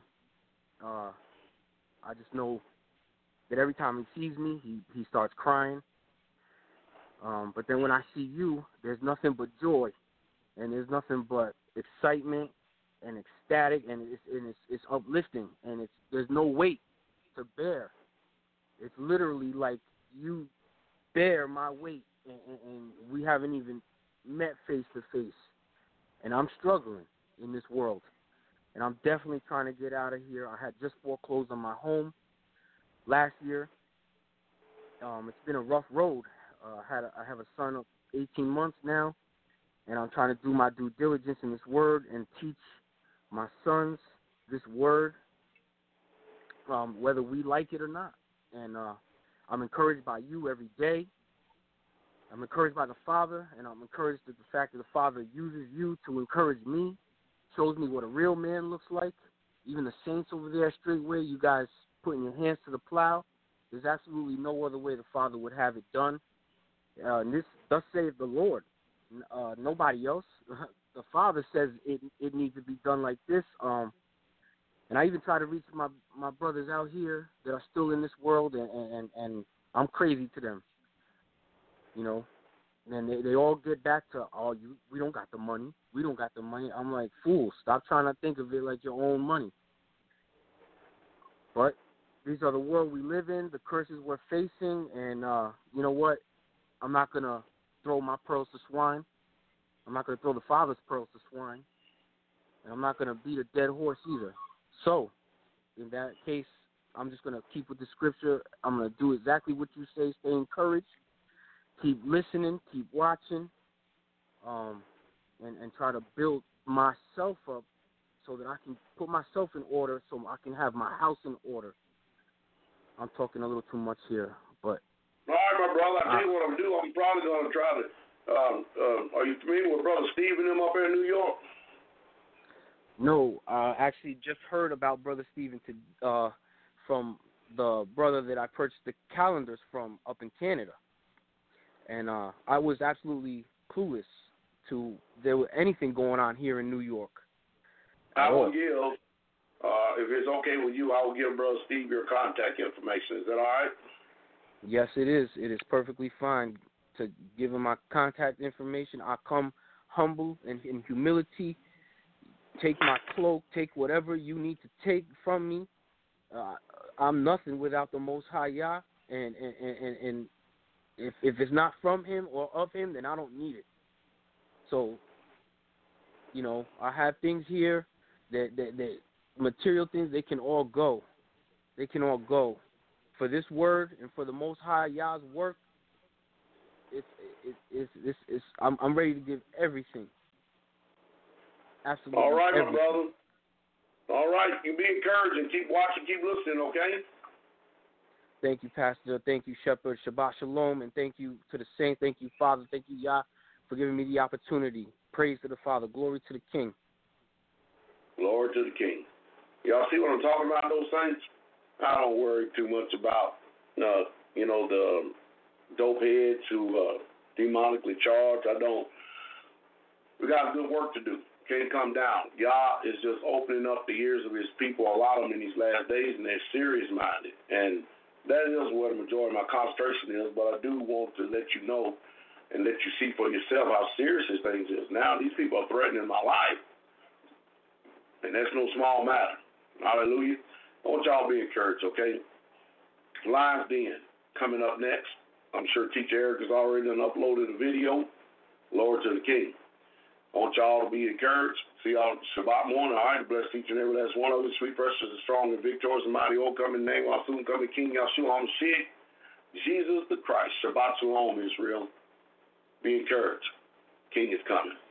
I just know that every time he sees me, he starts crying. But then when I see you, there's nothing but joy, and there's nothing but excitement and ecstatic, and it's uplifting, and there's no weight to bear. It's literally like you bear my weight, and we haven't even met face to face, and I'm struggling in this world, and I'm definitely trying to get out of here. I had just foreclosed on my home last year. It's been a rough road. I have a son of 18 months now, and I'm trying to do my due diligence in this word and teach my sons this word, whether we like it or not. And I'm encouraged by you every day. I'm encouraged by the Father, and I'm encouraged at the fact that the Father uses you to encourage me, shows me what a real man looks like. Even the saints over there, straightway, you guys putting your hands to the plow. There's absolutely no other way the Father would have it done. And this, thus saith the Lord, nobody else. The Father says it needs to be done like this. And I even try to reach my brothers out here that are still in this world, and I'm crazy to them. You know, And they all get back to, we don't got the money. We don't got the money. I'm like, fool, stop trying to think of it like your own money. But these are the world we live in, the curses we're facing, and you know what? I'm not going to throw my pearls to swine. I'm not going to throw the Father's pearls to swine. And I'm not going to beat a dead horse either. So, in that case, I'm just going to keep with the scripture. I'm going to do exactly what you say. Stay encouraged. Keep listening. Keep watching. And try to build myself up so that I can put myself in order so I can have my house in order. I'm talking a little too much here, but... All right, my brother, I tell you what I'm doing. I'm probably going to try to... are you familiar with Brother Steve and them up here in New York? No, actually just heard about Brother Stephen from the brother that I purchased the calendars from up in Canada. And I was absolutely clueless to there was anything going on here in New York. I will give, if it's okay with you, I will give Brother Steve your contact information. Is that all right? Yes, it is. It is perfectly fine to give him my contact information. I come humble and in humility. Take my cloak. Take whatever you need to take from me. I'm nothing without the Most High Yah, and if it's not from Him or of Him, then I don't need it. So, you know, I have things here that material things. They can all go. They can all go. For this word and for the Most High Yah's work, I'm ready to give everything. Absolutely. All right, everything. my brother. All right, you be encouraged and keep watching, keep listening, okay? Thank you, Pastor. Thank you, Shepherd. Shabbat Shalom, and thank you to the Saint. Thank you, Father. Thank you, Yah, for giving me the opportunity. Praise to the Father. Glory to the King. Glory to the King. Y'all see what I'm talking about, those saints? I don't worry too much about, the dope heads who demonically charged. I don't. We got good work to do. Can't come down. Yah is just opening up the ears of His people, a lot of them in these last days, and they're serious-minded. And that is where the majority of my concentration is, but I do want to let you know and let you see for yourself how serious this thing is. Now, these people are threatening my life, and that's no small matter. Hallelujah. I want y'all to be encouraged, okay? Lion's Den coming up next. I'm sure Teacher Eric has already uploaded a video. Lord to the King. I want y'all to be encouraged. See y'all Shabbat morning. All right, bless each and every last one of us. Sweet, precious, and strong, and victorious, and mighty, old coming name, our soon coming King, Yahshua HaMashiach, Jesus the Christ. Shabbat Shalom, Israel. Be encouraged. King is coming.